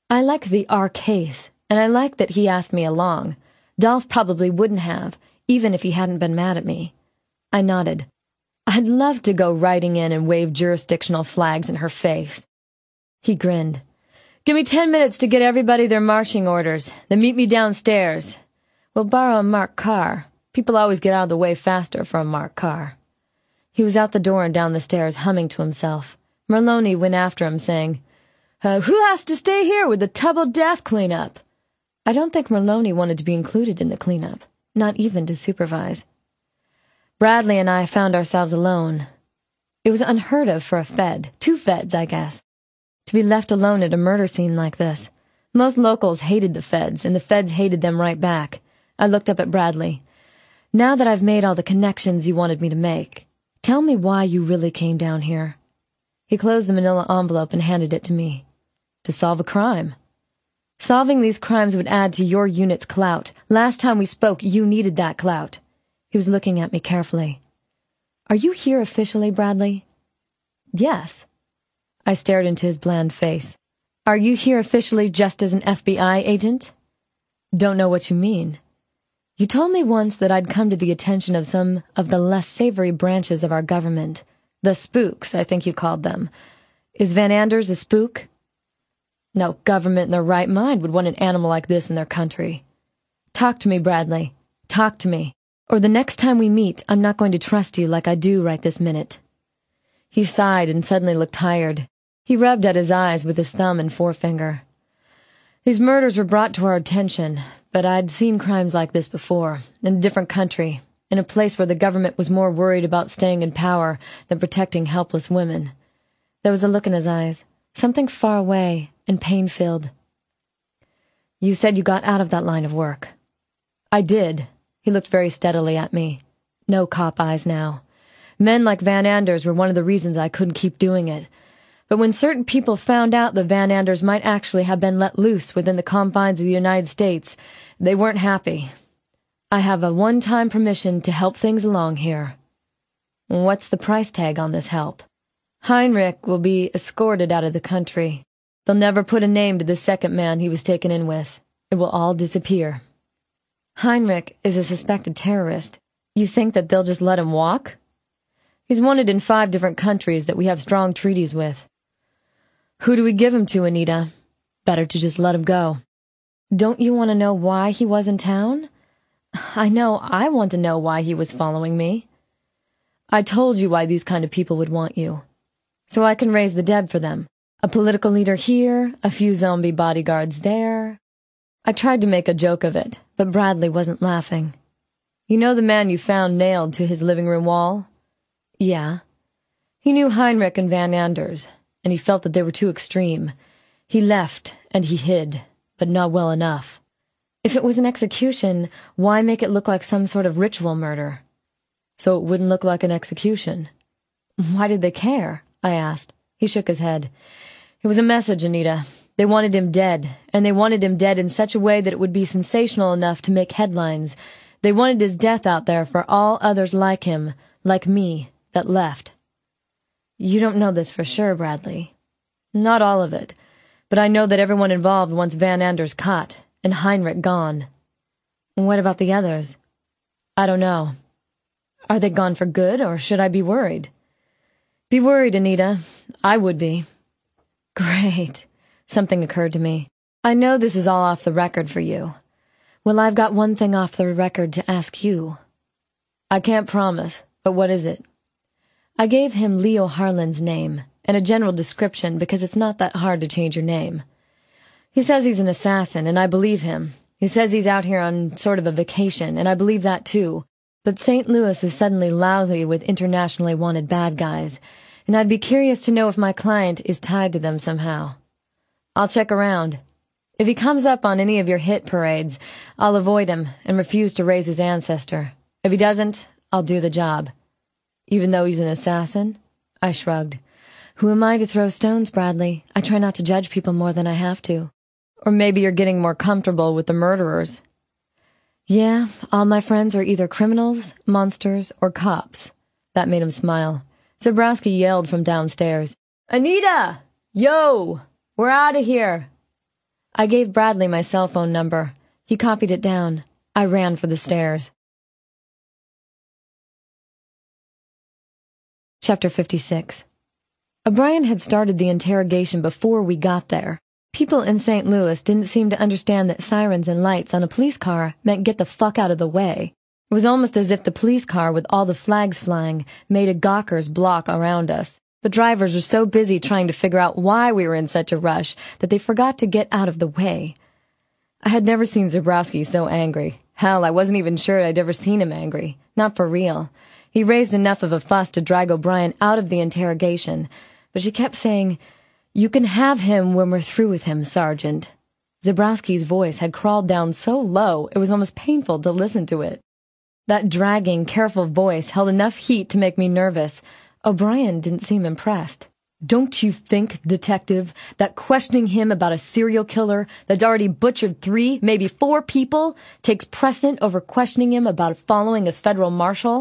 I like the our case, and I like that he asked me along. Dolph probably wouldn't have, even if he hadn't been mad at me. I nodded. I'd love to go riding in and wave jurisdictional flags in her face. He grinned. Give me ten minutes to get everybody their marching orders, then meet me downstairs. We'll borrow a marked car. People always get out of the way faster for a marked car. He was out the door and down the stairs, humming to himself. Merloni went after him, saying, uh, Who has to stay here with the Tubble Death cleanup? I don't think Merloni wanted to be included in the cleanup, not even to supervise. Bradley and I found ourselves alone. It was unheard of for a Fed, two Feds, I guess, to be left alone at a murder scene like this. Most locals hated the Feds, and the Feds hated them right back. I looked up at Bradley. Now that I've made all the connections you wanted me to make, tell me why you really came down here. He closed the manila envelope and handed it to me. To solve a crime. Solving these crimes would add to your unit's clout. Last time we spoke, you needed that clout. He was looking at me carefully. Are you here officially, Bradley? Yes. I stared into his bland face. Are you here officially just as an F B I agent? Don't know what you mean. You told me once that I'd come to the attention of some of the less savory branches of our government. The spooks, I think you called them. Is Van Anders a spook? No government in their right mind would want an animal like this in their country. Talk to me, Bradley. Talk to me. Or the next time we meet, I'm not going to trust you like I do right this minute. He sighed and suddenly looked tired. He rubbed at his eyes with his thumb and forefinger. These murders were brought to our attention, but I'd seen crimes like this before, in a different country, in a place where the government was more worried about staying in power than protecting helpless women. There was a look in his eyes, something far away and pain-filled. You said you got out of that line of work. I did. He looked very steadily at me. No cop eyes now. Men like Van Anders were one of the reasons I couldn't keep doing it. But when certain people found out that Van Anders might actually have been let loose within the confines of the United States, they weren't happy. I have a one-time permission to help things along here. What's the price tag on this help? Heinrich will be escorted out of the country. They'll never put a name to the second man he was taken in with. It will all disappear. Heinrich is a suspected terrorist. You think that they'll just let him walk? He's wanted in five different countries that we have strong treaties with. Who do we give him to, Anita? Better to just let him go. Don't you want to know why he was in town? I know I want to know why he was following me. I told you why these kind of people would want you. So I can raise the dead for them. A political leader here, a few zombie bodyguards there. I tried to make a joke of it, but Bradley wasn't laughing. You know the man you found nailed to his living room wall? Yeah. He knew Heinrich and Van Anders, and he felt that they were too extreme. He left, and he hid, but not well enough. If it was an execution, why make it look like some sort of ritual murder? So it wouldn't look like an execution. Why did they care? I asked. He shook his head. It was a message, Anita. They wanted him dead, and they wanted him dead in such a way that it would be sensational enough to make headlines. They wanted his death out there for all others like him, like me, that left. You don't know this for sure, Bradley. Not all of it, but I know that everyone involved wants Van Anders caught, and Heinrich gone. What about the others? I don't know. Are they gone for good, or should I be worried? Be worried, Anita. I would be. Great. Something occurred to me. I know this is all off the record for you. Well, I've got one thing off the record to ask you. I can't promise, but what is it? I gave him Leo Harlan's name, and a general description because it's not that hard to change your name. He says he's an assassin, and I believe him. He says he's out here on sort of a vacation, and I believe that too. But Saint Louis is suddenly lousy with internationally wanted bad guys, and I'd be curious to know if my client is tied to them somehow. I'll check around. If he comes up on any of your hit parades, I'll avoid him and refuse to raise his ancestor. If he doesn't, I'll do the job. Even though he's an assassin? I shrugged. Who am I to throw stones, Bradley? I try not to judge people more than I have to. Or maybe you're getting more comfortable with the murderers. Yeah, all my friends are either criminals, monsters, or cops. That made him smile. Zabrowski yelled from downstairs. Anita! Yo! We're out of here! I gave Bradley my cell phone number. He copied it down. I ran for the stairs. Chapter fifty-six. O'Brien had started the interrogation before we got there. People in Saint Louis didn't seem to understand that sirens and lights on a police car meant get the fuck out of the way. It was almost as if the police car with all the flags flying made a gawker's block around us. The drivers were so busy trying to figure out why we were in such a rush that they forgot to get out of the way. I had never seen Zebrowski so angry. Hell, I wasn't even sure I'd ever seen him angry. Not for real. He raised enough of a fuss to drag O'Brien out of the interrogation, but she kept saying, "You can have him when we're through with him, Sergeant." Zebrowski's voice had crawled down so low it was almost painful to listen to it. That dragging, careful voice held enough heat to make me nervous. O'Brien didn't seem impressed. "Don't you think, Detective, that questioning him about a serial killer that's already butchered three, maybe four people takes precedent over questioning him about following a federal marshal?"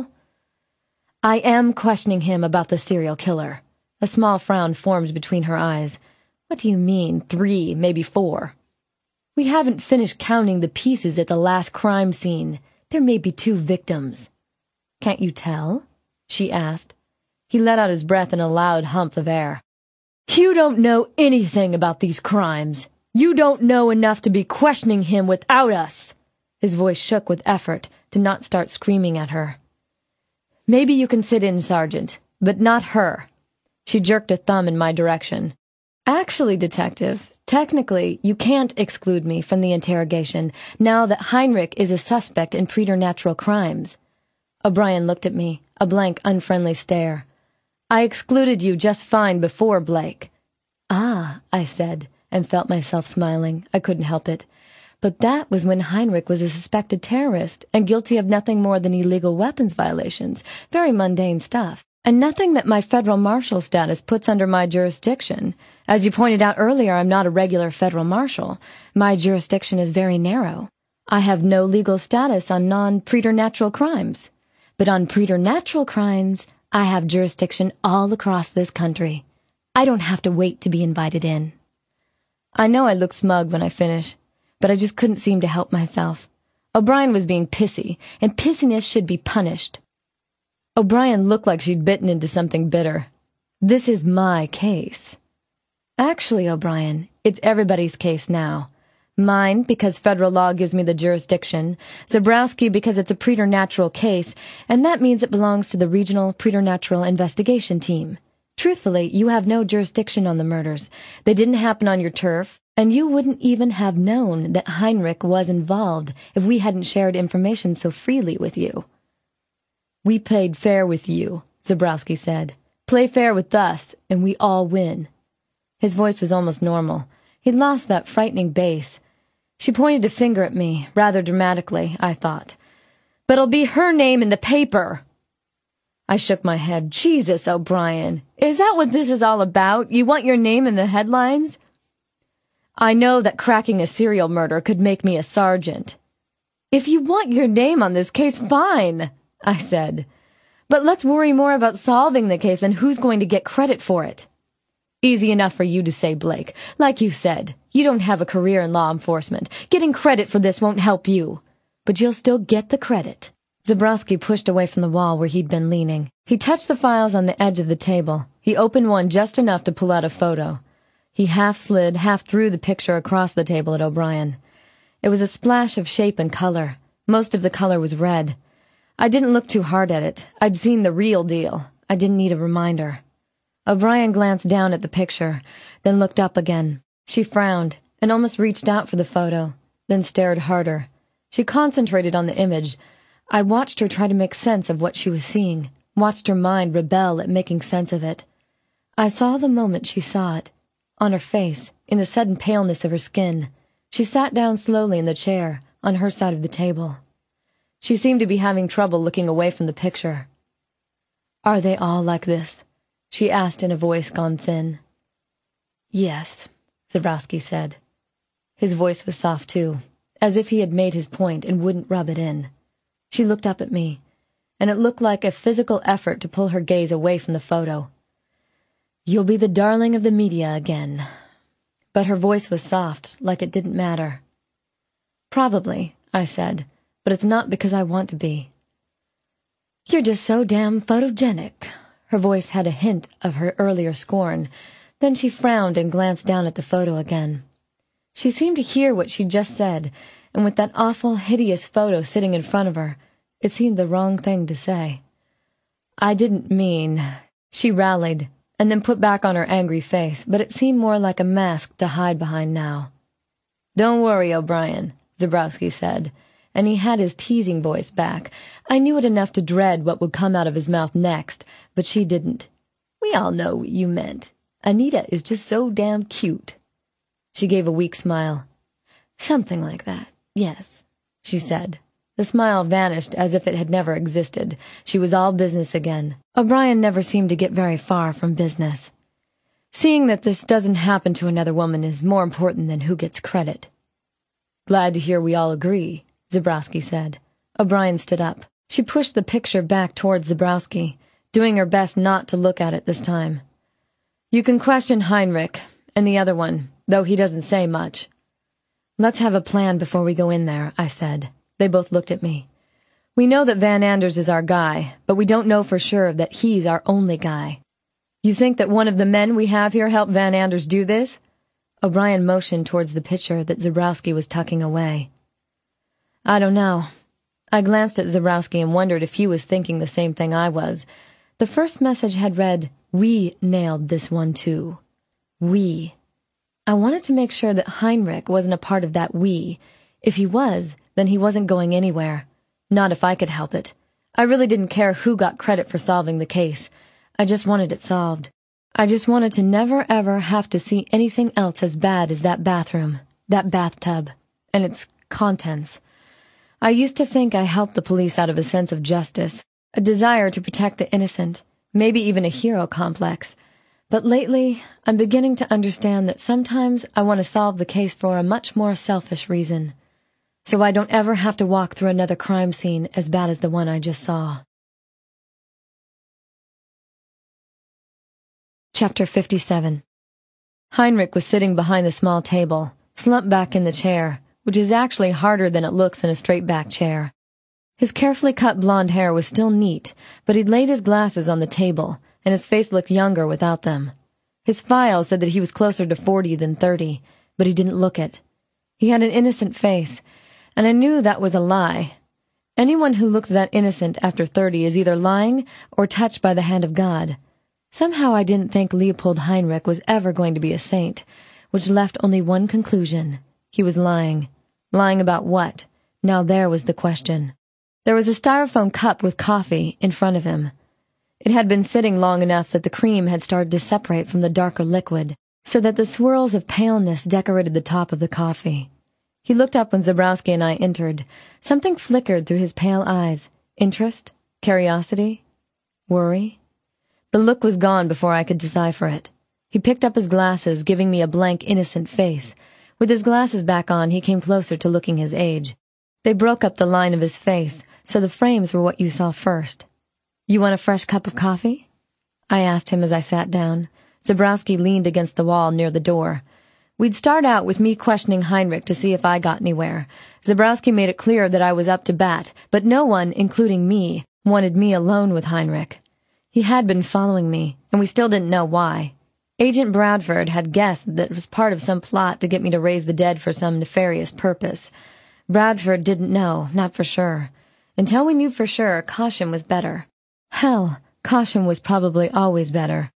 "I am questioning him about the serial killer." A small frown formed between her eyes. "What do you mean, three, maybe four?" "We haven't finished counting the pieces at the last crime scene. There may be two victims." "Can't you tell?" she asked. He let out his breath in a loud humph of air. "You don't know anything about these crimes. You don't know enough to be questioning him without us." His voice shook with effort to not start screaming at her. "Maybe you can sit in, Sergeant, but not her." She jerked a thumb in my direction. "Actually, Detective, technically, you can't exclude me from the interrogation now that Heinrich is a suspect in preternatural crimes." O'Brien looked at me, a blank, unfriendly stare. "I excluded you just fine before, Blake." "Ah," I said, and felt myself smiling. I couldn't help it. But that was when Heinrich was a suspected terrorist and guilty of nothing more than illegal weapons violations, very mundane stuff, and nothing that my federal marshal status puts under my jurisdiction. As you pointed out earlier, I'm not a regular federal marshal. My jurisdiction is very narrow. I have no legal status on non-preternatural crimes. But on preternatural crimes, I have jurisdiction all across this country. I don't have to wait to be invited in. I know I look smug when I finish, but I just couldn't seem to help myself. O'Brien was being pissy, and pissiness should be punished. O'Brien looked like she'd bitten into something bitter. "This is my case." "Actually, O'Brien, it's everybody's case now. Mine, because federal law gives me the jurisdiction, Zebrowski because it's a preternatural case, and that means it belongs to the Regional Preternatural Investigation Team. Truthfully, you have no jurisdiction on the murders. They didn't happen on your turf, and you wouldn't even have known that Heinrich was involved if we hadn't shared information so freely with you." "We played fair with you," Zebrowski said. "Play fair with us, and we all win." His voice was almost normal. He'd lost that frightening bass. She pointed a finger at me, rather dramatically, I thought. "But it'll be her name in the paper." I shook my head. "Jesus, O'Brien, is that what this is all about? You want your name in the headlines?" "I know that cracking a serial murder could make me a sergeant." "If you want your name on this case, fine," I said. "But let's worry more about solving the case than who's going to get credit for it." "Easy enough for you to say, Blake. Like you said, you don't have a career in law enforcement. Getting credit for this won't help you. But you'll still get the credit." Zebrowski pushed away from the wall where he'd been leaning. He touched the files on the edge of the table. He opened one just enough to pull out a photo. He half slid, half threw the picture across the table at O'Brien. It was a splash of shape and color. Most of the color was red. I didn't look too hard at it. I'd seen the real deal. I didn't need a reminder. O'Brien glanced down at the picture, then looked up again. She frowned, and almost reached out for the photo, then stared harder. She concentrated on the image. I watched her try to make sense of what she was seeing, watched her mind rebel at making sense of it. I saw the moment she saw it, on her face, in the sudden paleness of her skin. She sat down slowly in the chair, on her side of the table. She seemed to be having trouble looking away from the picture. "Are they all like this?" she asked in a voice gone thin. "Yes," Zebrowski said. His voice was soft, too, as if he had made his point and wouldn't rub it in. She looked up at me, and it looked like a physical effort to pull her gaze away from the photo. "You'll be the darling of the media again. but her voice was soft, like it didn't matter. "Probably," I said, "but it's not because I want to be." "You're just so damn photogenic." Her voice had a hint of her earlier scorn. Then she frowned and glanced down at the photo again. She seemed to hear what she'd just said, and with that awful, hideous photo sitting in front of her, it seemed the wrong thing to say. "I didn't mean—" She rallied, and then put back on her angry face, but it seemed more like a mask to hide behind now. "Don't worry, O'Brien," Zebrowski said, and he had his teasing voice back. I knew it enough to dread what would come out of his mouth next, but she didn't. "We all know what you meant. Anita is just so damn cute." She gave a weak smile. "Something like that, yes," she said. The smile vanished as if it had never existed. She was all business again. O'Brien never seemed to get very far from business. Seeing that this doesn't happen to another woman is more important than who gets credit. "Glad to hear we all agree," Zebrowski said. O'Brien stood up. She pushed the picture back towards Zebrowski, doing her best not to look at it this time. "You can question Heinrich, and the other one, though he doesn't say much." "Let's have a plan before we go in there," I said. They both looked at me. "We know that Van Anders is our guy, but we don't know for sure that he's our only guy." "You think that one of the men we have here helped Van Anders do this?" O'Brien motioned towards the picture that Zebrowski was tucking away. "I don't know." I glanced at Zebrowski and wondered if he was thinking the same thing I was. The first message had read, "We nailed this one too." We. I wanted to make sure that Heinrich wasn't a part of that we. If he was, then he wasn't going anywhere. Not if I could help it. I really didn't care who got credit for solving the case. I just wanted it solved. I just wanted to never ever have to see anything else as bad as that bathroom, that bathtub, and its contents. I used to think I helped the police out of a sense of justice, a desire to protect the innocent, maybe even a hero complex. But lately, I'm beginning to understand that sometimes I want to solve the case for a much more selfish reason, so I don't ever have to walk through another crime scene as bad as the one I just saw. Chapter fifty-seven. Heinrich was sitting behind the small table, slumped back in the chair, which is actually harder than it looks in a straight-back chair. His carefully cut blonde hair was still neat, but he'd laid his glasses on the table, and his face looked younger without them. His file said that he was closer to forty than thirty, but he didn't look it. He had an innocent face, and I knew that was a lie. Anyone who looks that innocent after thirty is either lying or touched by the hand of God. Somehow I didn't think Leopold Heinrich was ever going to be a saint, which left only one conclusion. He was lying. Lying about what? Now there was the question. There was a styrofoam cup with coffee in front of him. It had been sitting long enough that the cream had started to separate from the darker liquid, so that the swirls of paleness decorated the top of the coffee. He looked up when Zebrowski and I entered. Something flickered through his pale eyes. Interest? Curiosity? Worry? The look was gone before I could decipher it. He picked up his glasses, giving me a blank, innocent face. With his glasses back on, he came closer to looking his age. They broke up the line of his face, so the frames were what you saw first. "You want a fresh cup of coffee?" I asked him as I sat down. Zebrowski leaned against the wall near the door. We'd start out with me questioning Heinrich to see if I got anywhere. Zebrowski made it clear that I was up to bat, but no one, including me, wanted me alone with Heinrich. He had been following me, and we still didn't know why. Agent Bradford had guessed that it was part of some plot to get me to raise the dead for some nefarious purpose. Bradford didn't know, not for sure. Until we knew for sure, caution was better. Hell, caution was probably always better.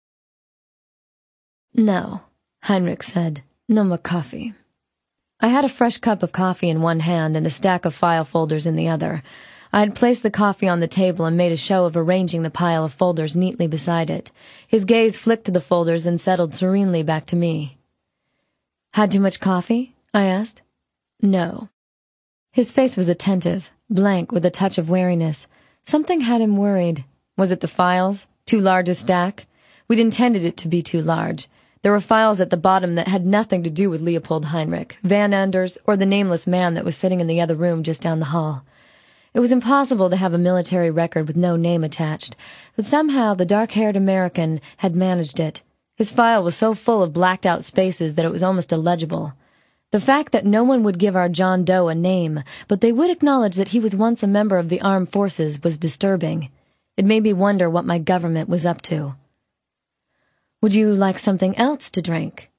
"No," Heinrich said. "No more coffee." I had a fresh cup of coffee in one hand and a stack of file folders in the other. I had placed the coffee on the table and made a show of arranging the pile of folders neatly beside it. His gaze flicked to the folders and settled serenely back to me. "Had too much coffee?" I asked. "No." His face was attentive, blank with a touch of wariness. Something had him worried. Was it the files? Too large a stack? We'd intended it to be too large. There were files at the bottom that had nothing to do with Leopold Heinrich, Van Anders, or the nameless man that was sitting in the other room just down the hall. It was impossible to have a military record with no name attached, but somehow the dark-haired American had managed it. His file was so full of blacked-out spaces that it was almost illegible. The fact that no one would give our John Doe a name, but they would acknowledge that he was once a member of the armed forces, was disturbing. It made me wonder what my government was up to. "Would you like something else to drink?"